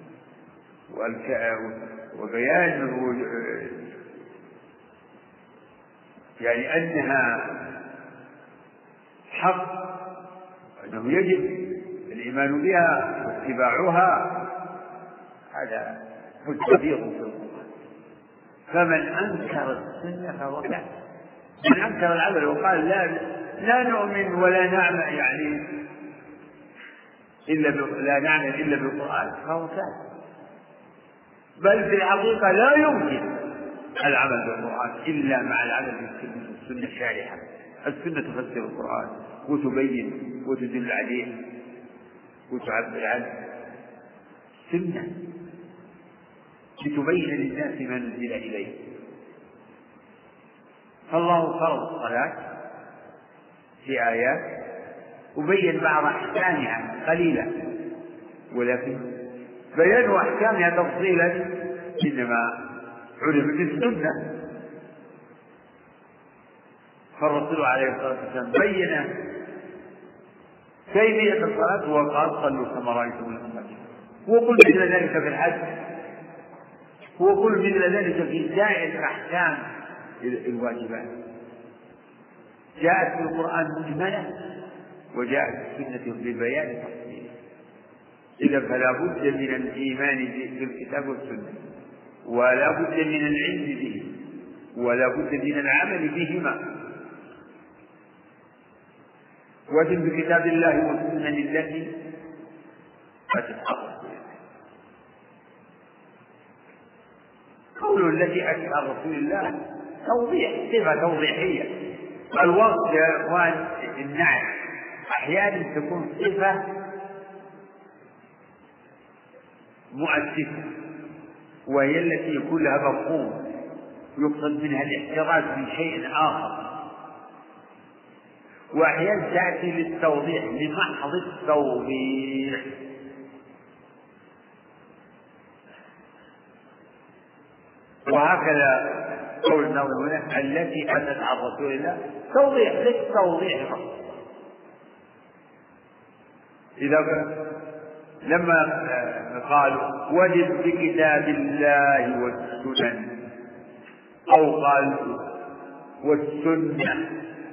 وبيان يعني أنها حق، أنه يجب الإيمان بها واتباعها، هذا مستفيض في القرآن. فمن أنكر السنة فهو كافر. من أنكر العمل وقال لا لا نؤمن ولا نعمل يعني إلا لا نعمل إلا بالقرآن فهو كافر. بل في الحقيقة لا يمكن العمل بالقرآن إلا مع العمل بالسنة. السنة شارحة، السنة تفسر القرآن وتبين وتدل عليه وتعبر عنه. سنة لتبين للناس ما نزل إليه. فالله فرض الصلاة في آيات وبين بعض أحكامها قليلا، ولكن بيان أحكامها تفصيلا إنما علم السنة. فالرسول عليه الصلاة والسلام بين كيفية الصلاة وقال: صلوا كما رأيتم الأمة. وقل مثل ذلك في الحج، وقل مثل ذلك في سائر أحكام الواجبات. جاءت في القرآن مجملة وجاءت في السنة ببيان تفصيل. إذا فلا بد من الإيمان بالكتاب والسنة، ولا بد من العلم به، ولا بد من العمل بهما. وجد بكتاب الله والسنن التي أتت قول التي أتت عن رسول الله توضيح، صفة توضيحية. الوصف يا إخوان النعت أحيانا تكون صفة مؤسسة، وهي التي يكون لها مفهوم يقصد منها الاحتراز من شيء آخر. وأحيانا تأتي للتوضيح لمحض التوضيح. وهكذا قول الناظم هنا: التي أتت عن رسول الله توضيح للتوضيح. إذا لما قالوا وجد بكتاب الله والسنن، أو قال والسنة،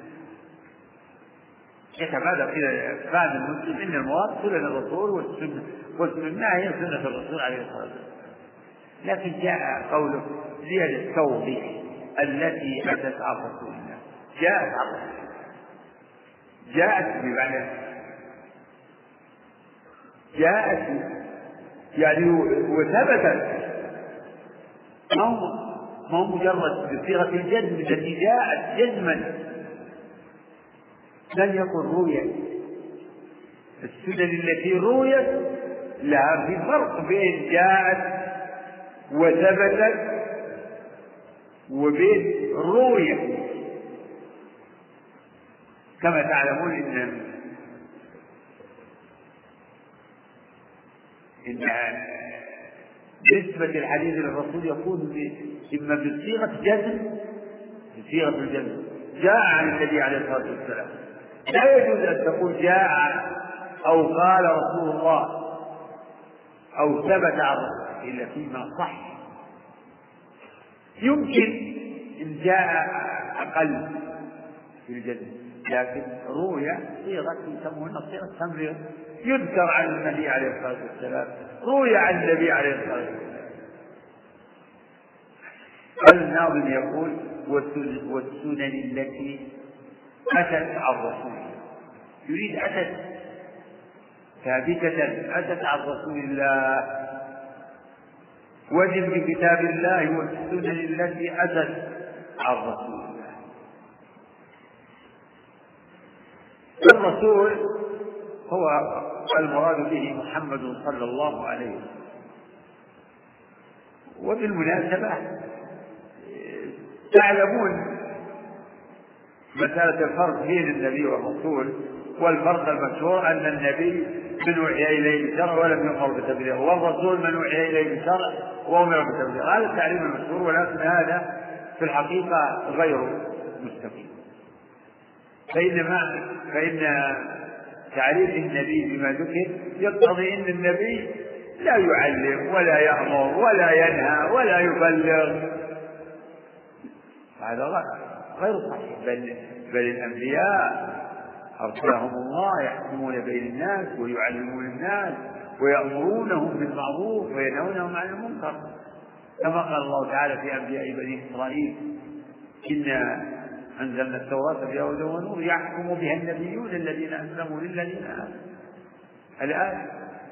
يتبادر إلى فهم المسلم إن المراد سنن الرسول والسنة، والسنة هي سنة الرسول عليه الصلاة والسلام. لكن جاء قوله زيادة توضيح التي أتت عن رسول الله، جاءت عن رسول جاءت بمعنى جاءت يعني وثبتت، ما هو مجرد بصيغة الجزم التي جاءت جزما، لم يكن روية. السنن التي رويت لها في فرق بين جاءت وثبتت وبين روية. كما تعلمون إن إن نسبة الحديث للرسول يكون إما بصيغة جزم بصيغة الجزم جاء عن النبي عليه الصلاة والسلام، لا يجوز أن تقول جاء أو قال رسول الله أو ثبت عن الرسول إلا فيما صح. يمكن إن جاء أقل في الجزم، لكن روي صيغة يسمونها صيغة تمريض، يذكر عن النبي عليه الصلاة والسلام، روي عن النبي عليه الصلاة والسلام. الناظم يقول والسنن التي أتت عن رسول الله، يريد أتت ثابتة أتت عن رسول الله، وجد بكتاب الله والسنن التي أتت عن رسول الله. الرسول هو المراد به محمد صلى الله عليه وسلم. وبالمناسبة تعلمون مسألة الفرق بين النبي والرسول، والفرق المشهور أن النبي من أوحي إليه بشرع ولم يؤمر بتبليغه، والرسول من أوحي إليه بشرع وأمر بتبليغه. هذا التعليم المشهور، ولكن هذا في الحقيقة غير مستقيم. فإنما فإن تعريف النبي بما ذكر يقتضي أن النبي لا يعلم ولا يأمر ولا ينهى ولا يبلغ، هذا غير صحيح. بل, بل الأنبياء أرسلهم الله يحكمون بين الناس ويعلمون الناس ويأمرونهم بالمعروف وينهونهم عن المنكر، كما قال الله تعالى في أنبياء بني إسرائيل إنا أنزلنا التوراة فيها هدى ونور يحكم بها النبيون الذين أسلموا للذين آمنوا. الآن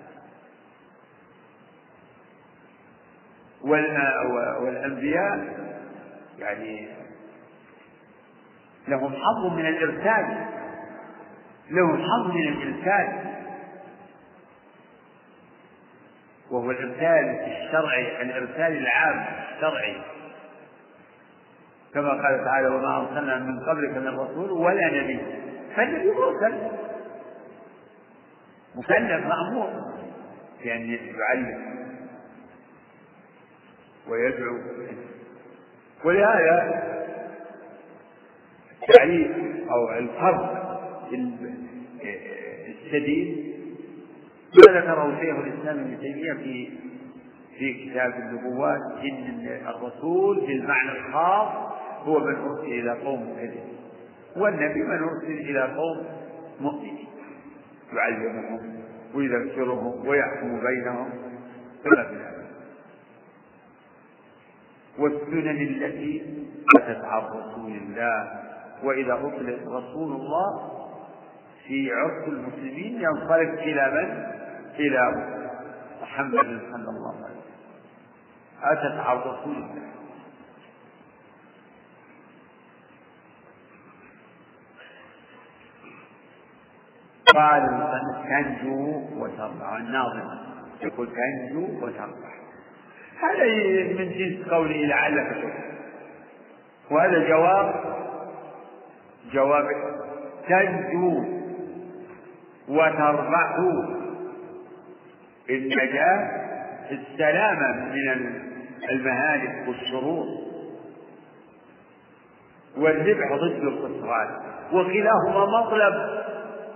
والأنبياء يعني لهم حظ من الإرسال، لهم حظ من الإرسال، وهو الإرسال الشرعي، الإرسال العام الشرعي، كما قال تعالى وما أرسلنا من قبلك من رسول ولا نبي. فالنبي مرسل مكلف مأمور بأن يعلم ويدعو. ولهذا التعريف أو الفرق الشديد ما ذكره شيخ الإسلام ابن تيمية في في كتاب النبوات، إن الرسول بالمعنى الخاص هو من أرسل إلى قوم كذب، والنبي من أرسل إلى قوم مؤمنين يعلمهم ويذكرهم ويحكم بينهم كما في هذا. والسنن التي أتت عن رسول الله، وإذا أطلق رسول الله في عرف المسلمين ينصرف إلى من؟ إلى محمد صلى الله عليه وسلم، أتت عن رسول الله. قال تنجو وتربح، الناظم يقول تنجو وتربح، هذا من جنس قوله لعلك تفلح، وهذا جواب جواب تنجو وتربح، النجاة السلامة من المهالك والشرور، والربح ضد الخسران، وكلاهما مطلب.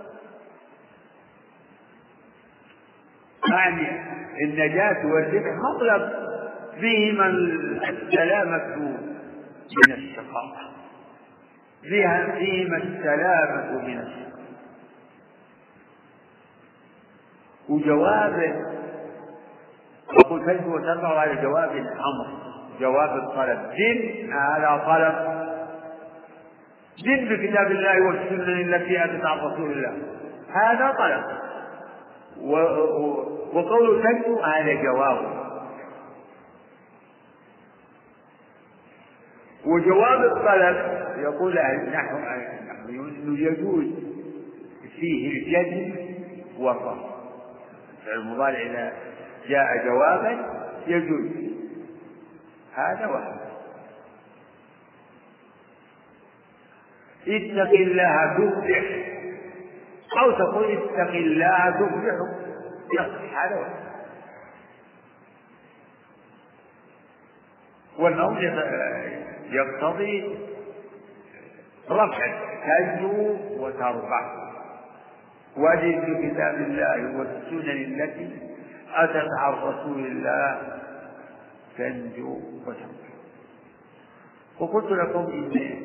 يعني النجاة والربح مطلب فيهما السلامة من الشقاء، فيهما السلامة من الشقاء. وجوابه يقول تنجو وتربح على جواب الأمر، جواب الطلب. دين هذا طلب، دين بكتاب الله والسنن التي أتت عن رسول الله، هذا طلب. وقول تنجو هذا جواب. وجواب الطلب يقول نحن انه يجوز فيه الجزم والرفع، المضارع إذا جاء جوابا يجوز هذا واحد. اتق الله تفلح، أو تقول اتق الله تفلح، يصح هذا واحد. والنوم يقتضي رفع، تنجو وترفع. وجد في كتاب الله والسنن التي أتت عن رسول الله تنجو وترفع. وقلت لكم إن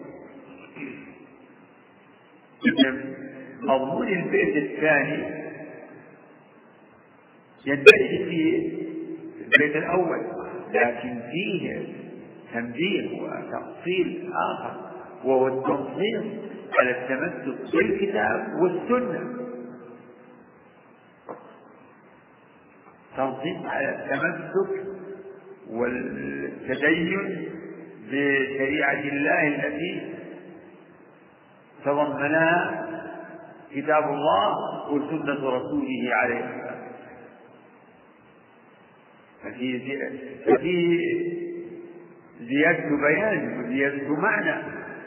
إن مضمون البيت الثاني يندرج في البيت الأول، لكن فيه تنبيه وتفصيل آخر، وهو التنصيص على التمسك بالكتاب والسنة، تنصيص على التمسك والتدين بشريعة الله التي تضمنها كتاب الله وسنة رسوله عليه السلام. ففي زيادة بيان وزيادة معنى،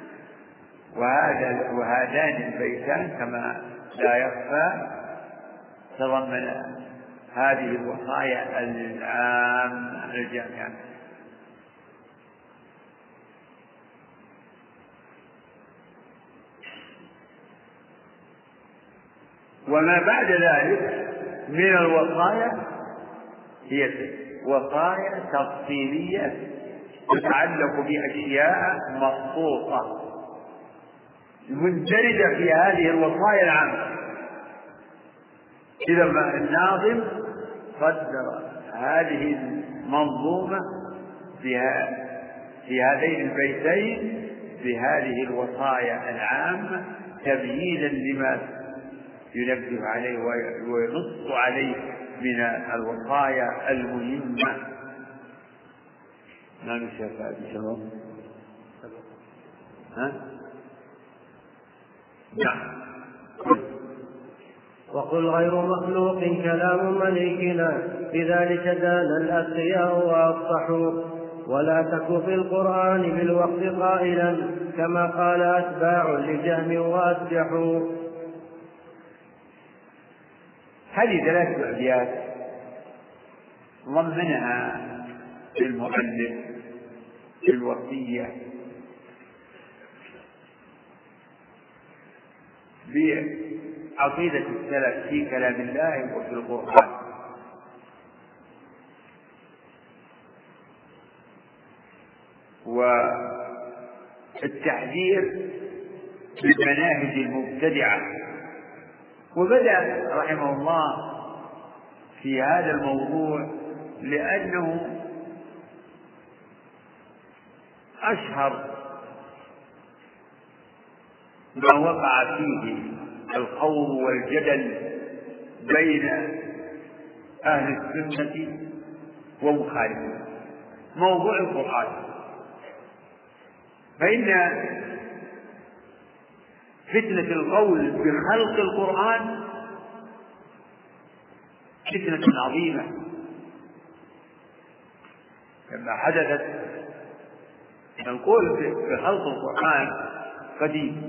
وهذا وهذان البيتان كما لا يخفى تضمن هذه الوصايا العامة الجامعة. وما بعد ذلك من الوصايا هي وصايا تفصيلية تتعلق بأشياء مخصوصة مندرجة في هذه الوصايا العامة. إذا ما الناظم قدر هذه المنظومة بها في هذين البيتين بهذه الوصايا العامة تبيينا لما ينبه عليه وينص عليه من الوصايا المهمة. ما نشاف هذه شباب؟ ها؟ نعم. وقل غير مخلوق كلام مليكنا بذلك دان الأتقياء وأفصحوا، ولا تك في القرآن بالوقت قائلا كما قال أتباع لجهم وأسجحوا. هذه ثلاث أبيات ضمنها المؤلف الوصية بعقيدة السلف في كلام الله وفي القرآن، والتحذير بالمناهج المبتدعة. وبدأ رحمه الله في هذا الموضوع لأنه أشهر ما وقع فيه الخوض والجدل بين أهل السنة ومخالفين، موضوع القرآن. فإن فتنة القول بخلق القرآن فتنة عظيمة. لما حدثت القول بخلق القرآن قديم،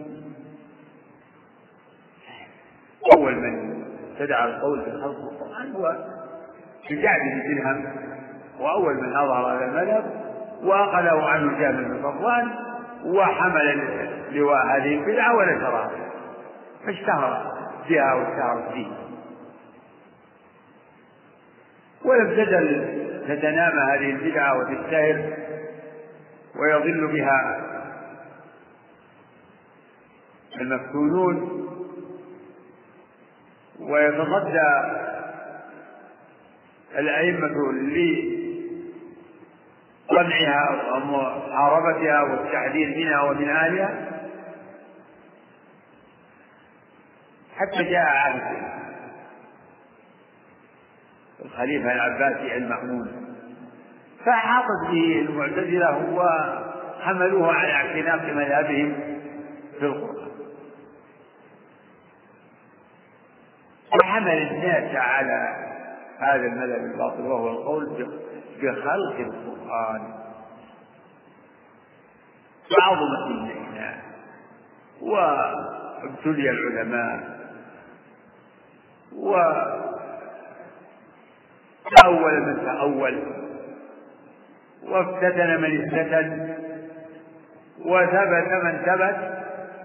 أول من ابتدع القول بخلق القرآن هو شجاع بن درهم، وأول من أظهر على المذهب وأخذه عنه جابر بن صفوان وحمل لواء هذه البدعة ونشرها، فاشتهر بها واشتهر فيه، ولم تزل تتنامى هذه البدعة وتشتهر ويضل بها المفتونون ويتصدى الأئمة لقمعها ومحاربتها والتحذير منها ومن أهلها، حتى جاء عهد الخليفة العباسي المأمون فأحاطت به المعتزلة وحملوه على اعتناق مذهبهم في القرآن، وحمل الناس على هذا المذهب الباطل وهو القول بخلق القرآن. فعظمت المحنة وابتلي العلماء وتأول من تأول وافتتن من افتتن وثبت من ثبت.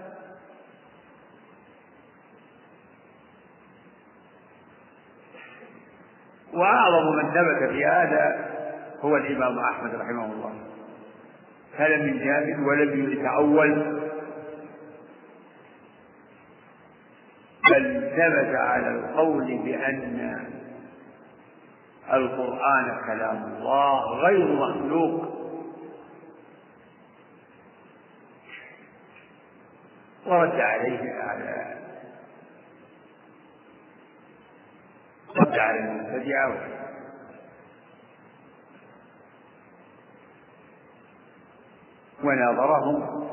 وأعظم من ثبت في هذا هو الإمام أحمد رحمه الله، فلم يجادل ولم يتأول، بل ثبت على القول بأن القرآن كلام الله غير مخلوق. ورد عليه على رد على المبتدعة وناظرهم،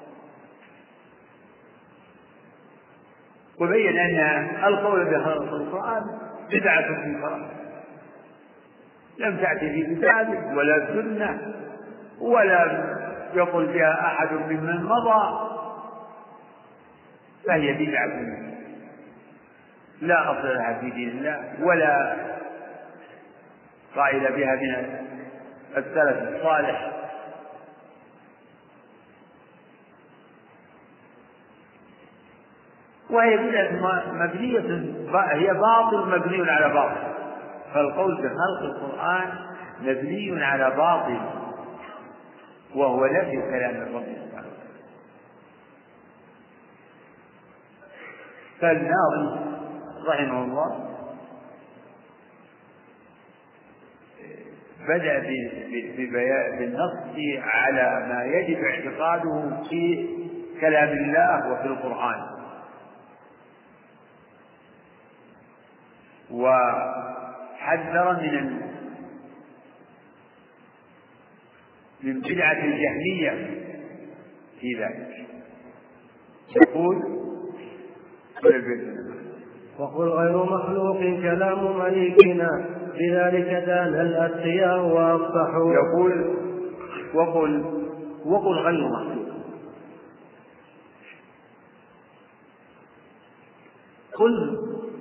وبين أن القول بخلق القرآن بدعة منكرة لم تأتي في كتاب ولا سنة ولا يقول بها أحد ممن مضى، فهي بدعة لا أصل لها في دين الله ولا قائل بها من السلف الصالح. وهي بدعة مبنية، هي باطل مبني على باطل، فالقول بخلق القرآن مبني على باطل وهو نفي كلام الرب سبحانه وتعالى. فالناظم رحمه الله بدأ بالنص على ما يجب اعتقاده في كلام الله وفي القرآن، وحذر من من بدعة الجهمية في ذلك. يقول وقل غير مخلوق كلام مليكنا بذلك دان الأتقياء وأفصحوا. يقول وقل وقل غير مخلوق، قل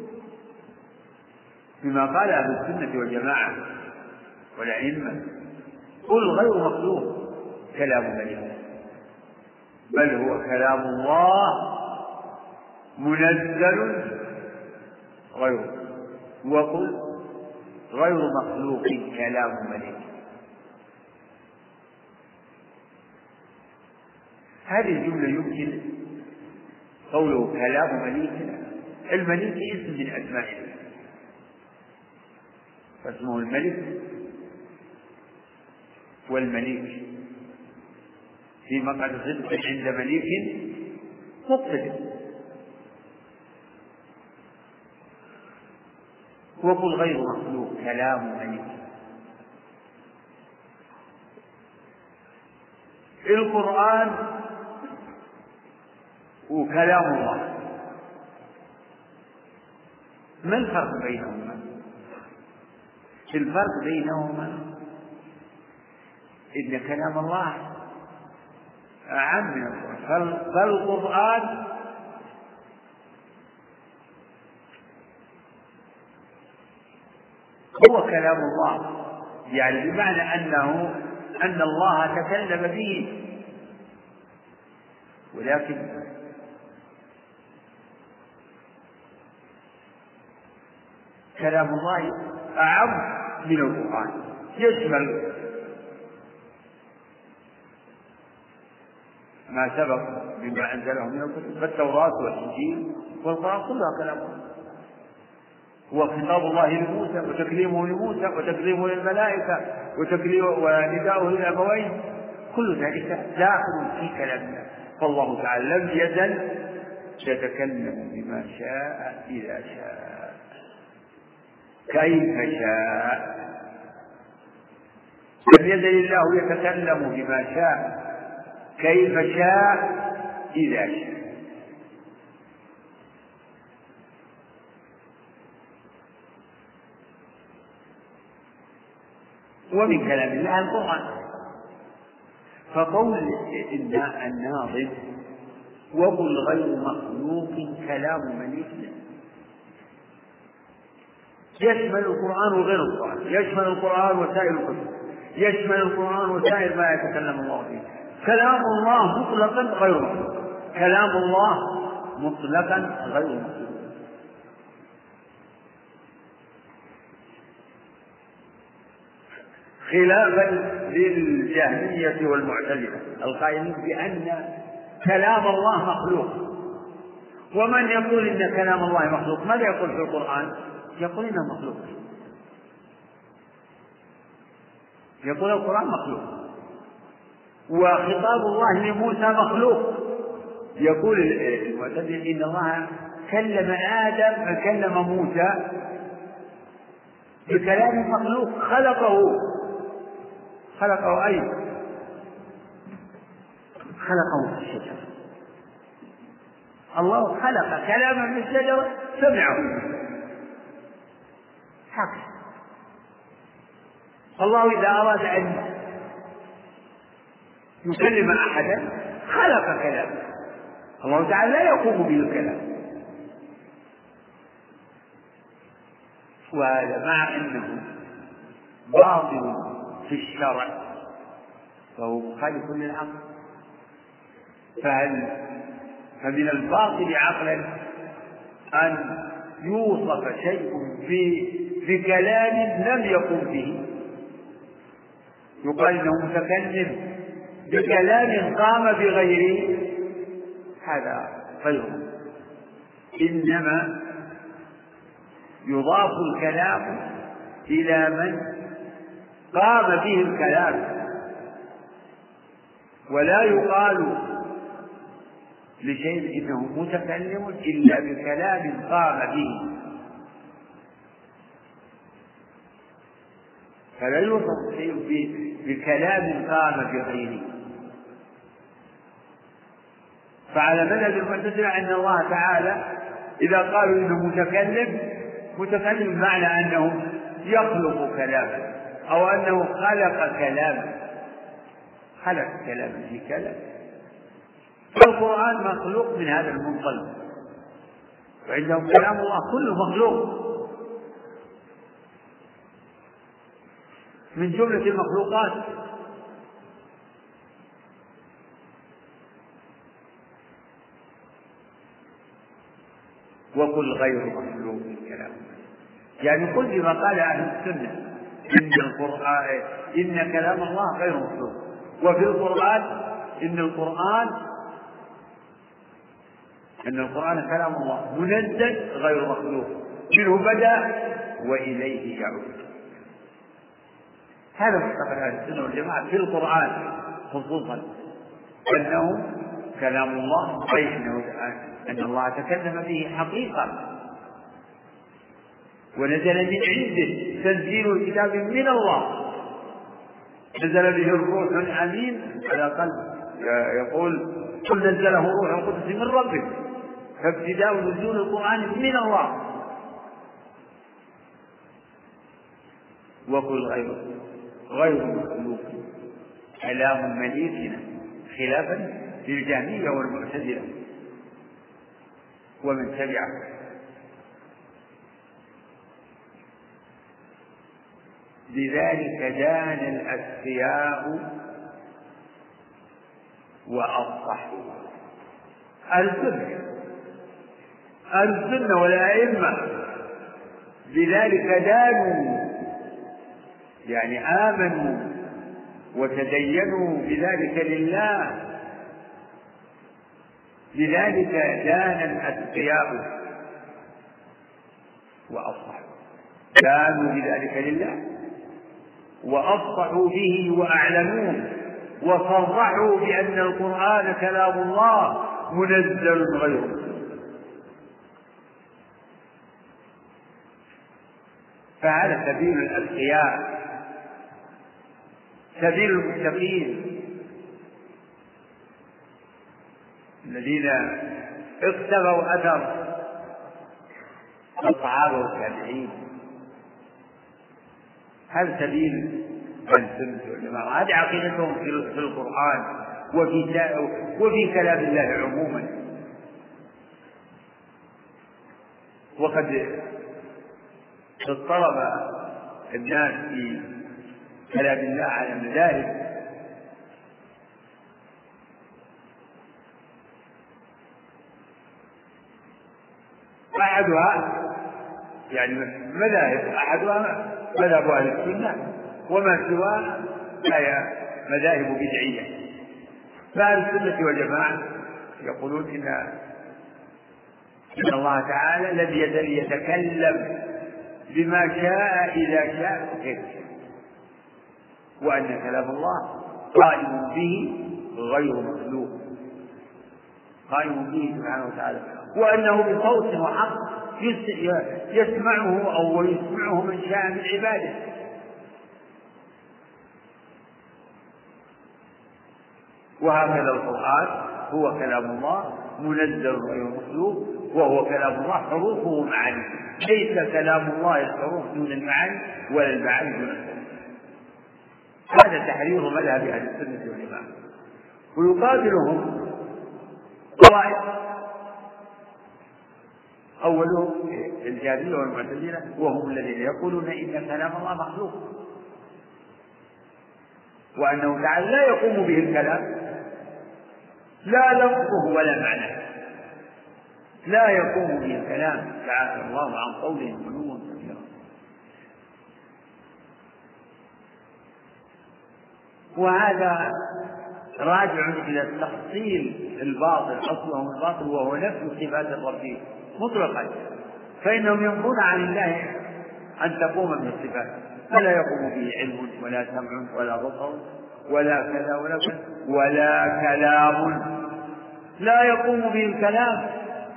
بما قال أهل السنة والجماعة والأئمة، قل غير مخلوق كلام مليك، بل هو كلام الله منزل غيره. وقل غير مخلوق كلام مليك، هذه الجملة يمكن قوله كلام مليك. المليك اسم من أسماء الله، فاسمه الملك، والمليك في مقعد صدق عند مليك مقتدر. وقل غير مخلوق كلام مليك، القرآن وكلام الله، ما الفرق بينهما؟ الفرق بينهما إن كلام الله أعم من القرآن، فالقرآن هو كلام الله، يعني بمعنى أنه أن الله تكلم به، ولكن كلام الله أعم من القرآن، يشمل ما سبق بما أنزله من الكتب، فالتوراة والإنجيل والقرآن كلها كلام الله، هو خطاب الله لموسى وتكليمه لموسى وتكليمه للملائكة ونداؤه للأبوين، كل ذلك داخل في كلام الله. فالله تعالى لم يزل يتكلم بما شاء إذا شاء كيف شاء، لم يزل الله يتكلم بما شاء كيف شاء إذا شاء. ومن كلام الله القرآن، فقول الناظم وقل غير مخلوق كلام مليك يشمل القرآن وغير القرآن، يشمل القرآن وسائر الكتب، يشمل القرآن وسائر ما يتكلم الله فيه. كلام الله مطلقا غير مخلوق، كلام الله مطلقا غير مخلوق. خلافا للجهمية والمعتزلة القائلين بأن كلام الله مخلوق. ومن يقول إن كلام الله مخلوق ماذا يقول في القرآن؟ يقول إنه مخلوق، يقول القرآن مخلوق. وخطاب الله لموسى مخلوق، يقول المعتزلة إن الله كلم آدم كلم موسى بكلام مخلوق خلقه خلقه أي خلقه في الشجرة. الله خلق كلاما من الشجرة سمعه حق. الله إذا أراد أن يكلم أحدا خلق كلاما، الله تعالى لا يقوم به الكلام. وهذا مع أنه باطل في الشرع فهو مخالف للعقل. فهل فمن الباطل عقلا أن يوصف شيء بكلام لم يقم به، يقال إنه متكلم بكلام قام بغيره، هذا غيره. إنما يضاف الكلام إلى من قام به الكلام، ولا يقال لشيء إنه متكلم إلا بكلام قام به. فلا يوصف شيء بكلام قام بغيره. فعلى مذهب المعتزلة أن الله تعالى إذا قالوا إنه متكلم متكلم بمعنى أنه يخلق كلاما أو أنه خلق كلاما، خلق كلاما في كلام. فالقرآن مخلوق من هذا المنطلق، وعندهم كلام الله كله مخلوق من جملة المخلوقات. وكل غير مخلوق كلام، يعني كل بما قال أهل السنة إن القرآن إن كلام الله غير مخلوق، وفي القرآن إن القرآن إن القرآن كلام الله منزل غير مخلوق، منه بدأ وإليه يعود. هذا معتقد أهل السنة والجماعة في القرآن خصوصا، أنه كلام الله، أي أن الله تكلم به حقيقة ونزل من عنده، تنزيل الكتاب من الله، نزل به الروح الأمين على قلب، يقول قل نزله روح القدس من ربك، فابتداء نزول القرآن من الله. وكل غير غير مخلوق كلام مليكنا، خلافا للجهمية والمعتزلة ومن تبعه. لذلك دان الأتقياء وأصحوا السنة السنة والأئمة، لذلك دانوا يعني آمنوا وتدينوا بذلك لله. لذلك دان الأتقياء وأصحوا، دانوا بذلك لله وأصحوا به وأعلنوه وصرحوا بأن القرآن كلام الله منزل غيره. فهذا سبيل الأتقياء، سبيل المتقين الذين اقتفوا أثر الصحابة والتابعين. هذا سبيل السنة والجماعة، هذه عقيدتهم في القرآن وفي وفي كلام الله عموما. وقد اضطرب الناس في كلام الله على مذاهب. أحدها يعني مذاهب، أحدها مذهب أهل السنة، وما سواها فهي مذاهب بدعية. فأهل السنة والجماعة يقولون إن إن الله تعالى لم يزل يتكلم بما شاء إذا شاء وكيف شاء، وأن كلام الله قائم به غير مخلوق، قائم به سبحانه وتعالى، وأنه بصوت وحق يسمعه أو يسمعه من شاء من عباده. وهكذا القرآن هو كلام الله منزل غير مخلوق، وهو كلام الله حروفه معاني، ليس كلام الله الحروف دون المعاني ولا المعاني دون الحروف. هذا تحرير مذهب أهل السنة والجماعة. ويقابلهم طوائف، أولهم الجهمية والمعتزلة، وهم الذين يقولون إن كلام الله مخلوق، وأنه تعالى لا يقوم به الكلام، لا لفظه ولا معنى، لا يقوم به الكلام تعالى الله عن قوله علوا كبيرا. وهذا راجع إلى التحصيل الباطل، أصله الباطل، وهو نفس صفات الرب مطلقا، فإنهم ينفون عن الله أن تقوم به الصفات، فلا يقوم به علم ولا سمع ولا بصر ولا كذا ولا كذا ولا كلام، لا يقوم به الكلام.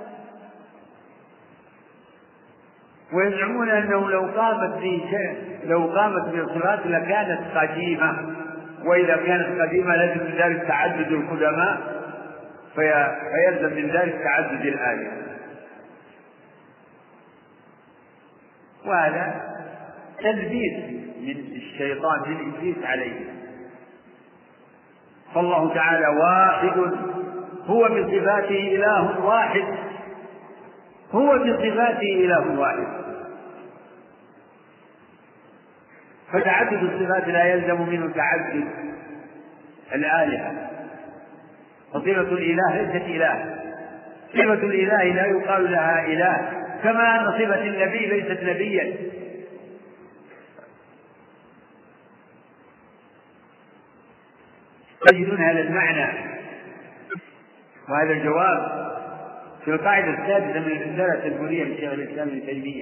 ويزعمون أنه لو قامت به شيء، لو قامت به الصفات لكانت قديمة، وإذا كانت قديمة لازم من ذلك تعدد القدماء، فيلزم من ذلك تعدد الآية. وهذا تلبيس من الشيطان من إبليس عليه. فالله تعالى واحد، هو بصفاته إله واحد، هو بصفاته إله واحد، فتعدد الصفات لا يلزم منه تعدد الآلهة. فصفة الإله ليست إله، صفة الإله لا يقال لها إله، كما أن صفة النبي ليست نبيا. تجدون هذا المعنى وهذا الجواب في القاعدة السادسة من الرسالة التدمرية لشيخ الإسلام ابن تيمية،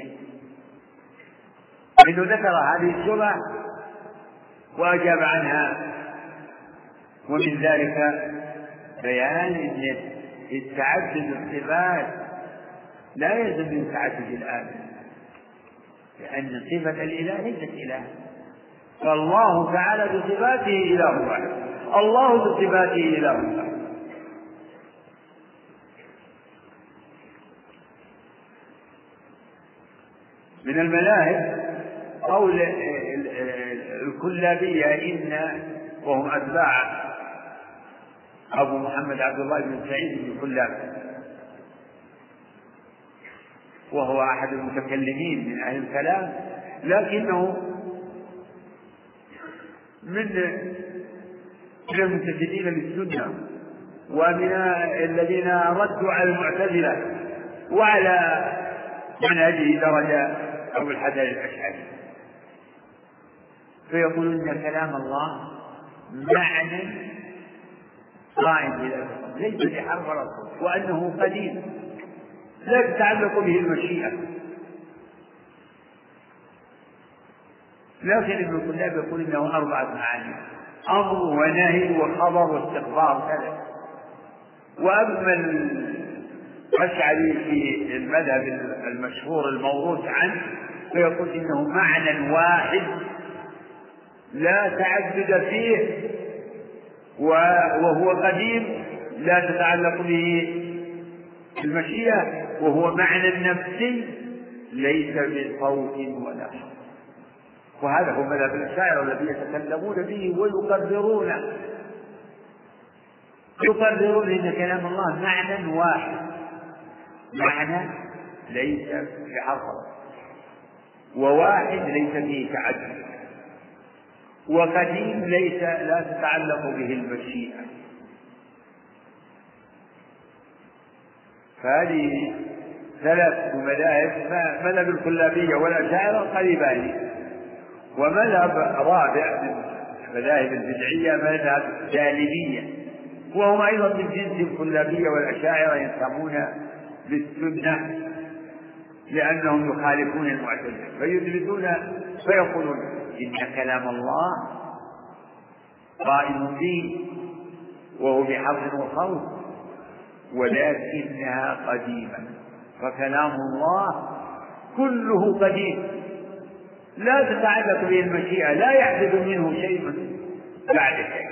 إنه ذكر هذه الشبهة وأجاب عنها، ومن ذلك بيان أن التعدد الصفات لا يلزم من تعدد الآلهة، لأن صفة الإله ليست إله، فالله تعالى بصفاته إله واحد، الله بصفاته إله واحد. من المذاهب قول الكلابية إن وهم أتباع أبو محمد عبد الله بن سعيد بن كلاب، وهو أحد المتكلمين من أهل الكلام، لكنه من المنتسبين للسنة ومن الذين ردوا على المعتزلة وعلى منهجه درجة أبو الحسن الأشعري، فيقولون إن كلام الله معنى قائم بذاته ليس بحرف ولا صوت، وأنه قديم لا تتعلق به المشيئة. لكن ابن كلاب يقول إنه أربعة معاني: أمر ونهي وخبر واستخبار كذا. وأما الأشعري في المذهب المشهور الموروث عنه فيقول إنه معنى واحد لا تعدد فيه، وهو قديم لا تتعلق به المشيئة، وهو معنى نفسي ليس بصوت ولا حرف. وهذا هو مذهب الأشاعرة الذين يتكلمون به ويقررون يقررون أن كلام الله معنى واحد، معنى ليس بحرف، وواحد ليس فيه تعدد. وقديم ليس لا تتعلق به المشيئة. فهذه ثلاث مذاهب، مذهب الكلابية والأشاعرة قريبان، ومذهب رابع من المذاهب البدعية مذهب السالمية، وهم أيضا من جنس الكلابية والأشاعرة، ينتمون للسنة لأنهم يخالفون المعتزلة فيثبتون فيقولون إن كلام الله قائم به وهو بحظ وخوف، ولكنها قديمة، فكلام الله كله قديم لا تتعلق به المشيئة، لا يحدث منه شيء بعد شيء.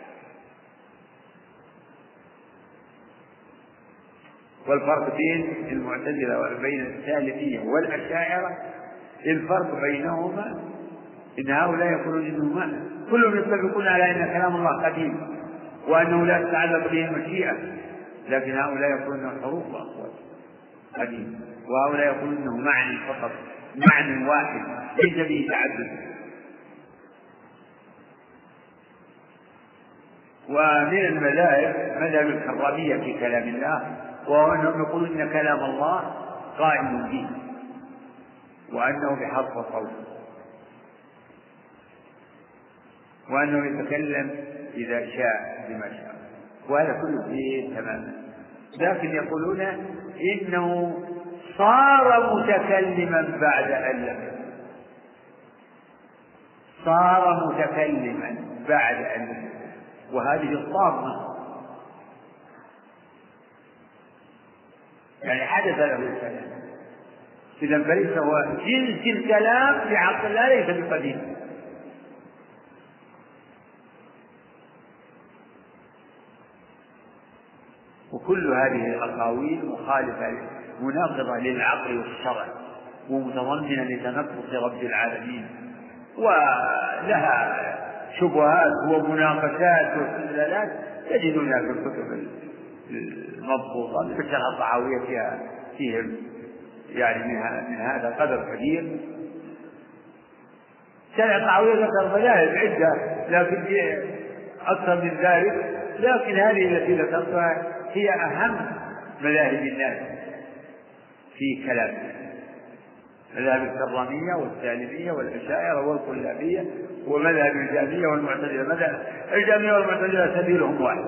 والفرق بين المعتزلة وبين السالفية والأشاعرة، الفرق بينهما إن هؤلاء يقولون إنهما كلهم يتفقون على أن كلام الله قديم وأنه لا تتعلق به المشيئة، لكن هؤلاء يقولون أنه حروف وأصوات قديم، وهؤلاء يقولون أنه معنى فقط، معنى واحد ليس به تعدد. ومن المذاهب مذهب الكرامية في كلام الله، وهو أنهم يقولون إن كلام الله قائم به وأنه بحرف وصوت، وأنه يتكلم إذا شاء بما شاء، وهذا كله فيه تماما. لكن يقولون إنه صار متكلما بعد أن لم يكن، صار متكلما بعد أن لم يكن، وهذه الطامة، يعني حدث له الكلام. إذا فليس هو جنس الكلام في عقل الله ليس بقديم. وكل هذه الأقاويل مخالفة مناقضة للعقل والشرع، ومتضمنة لتنقص رب العالمين، ولها شبهات ومناقشات واستدلالات تجدونها في الكتب المضبوطة مثل الطحاوية فيها فيهم يعني من هذا قدر كبير. شرع الطحاوية ذكر مذاهب عدة لكن أكثر من ذلك، لكن هذه التي ذكرتها هي أهم مذاهب الناس في كلام، مذاهب الكرامية والسالمية والأشاعرة والكلابية ومذهب الجهمية والمعتزلة. مذهب الجهمية والمعتزلة سبيلهم واحد.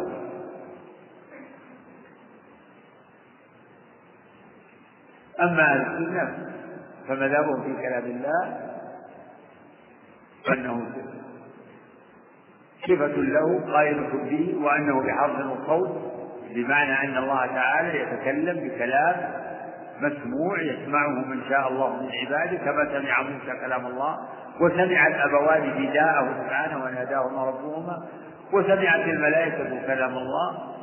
أما أهل السنة فمذهبهم في كلام الله أنه صفة له قائمة به، وأنه بحرف وصوت، بمعنى أن الله تعالى يتكلم بكلام مسموع يسمعه من شاء الله من عباده، كما سمع موسى كلام الله، وسمع الأبوان نداءه سبحانه وناداهما ربهما، وسمعت الملائكة كلام الله،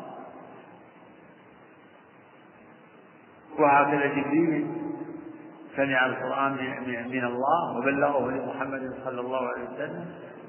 وهكذا جبريل سمع القرآن من الله وبلغه لمحمد صلى الله عليه وسلم.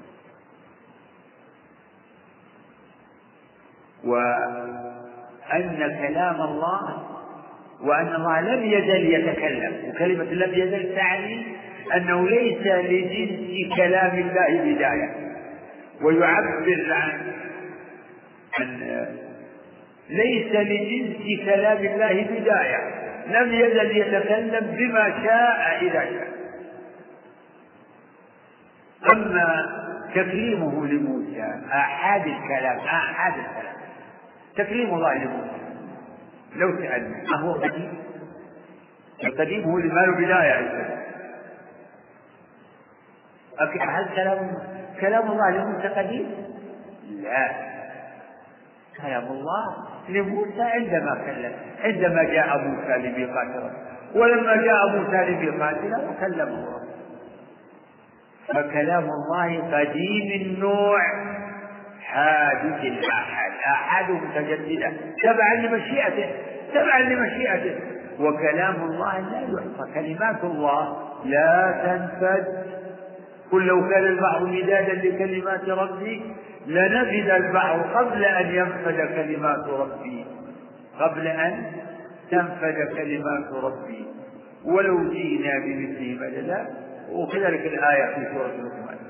وأن كلام الله وأن الله لم يزل يتكلم، وكلمة لم يزل تعني أنه ليس لجنس كلام الله بداية، ويعبر عن أن ليس لجنس كلام الله بداية، لم يزل يتكلم بما شاء إذا شاء. أما تكليمه لموسى آحاد الكلام، آحاد الكلام تكليم الله لموسى، لو سألنا أهو قديم؟ القديم هو اللي ما له بداية. هل كلام كلام الله لموسى قديم؟ لا، كلام الله لموسى عندما كلم، عندما جاء موسى لميقاتنا، ولما جاء موسى لميقاتنا وكلمه الله. فكلام الله قديم النوع حادث الآحاد، آحاد متجددة تبعا لمشيئته، تبعا لمشيئته. وكلام الله لا يحصى، كلمات الله لا تنفد. قل لو كان البحر مدادا لكلمات ربي لنفد البحر قبل أن ينفد كلمات ربي، قبل أن تنفد كلمات ربي ولو جئنا بمثله مددا. وكذلك الآية في سورة لقمان.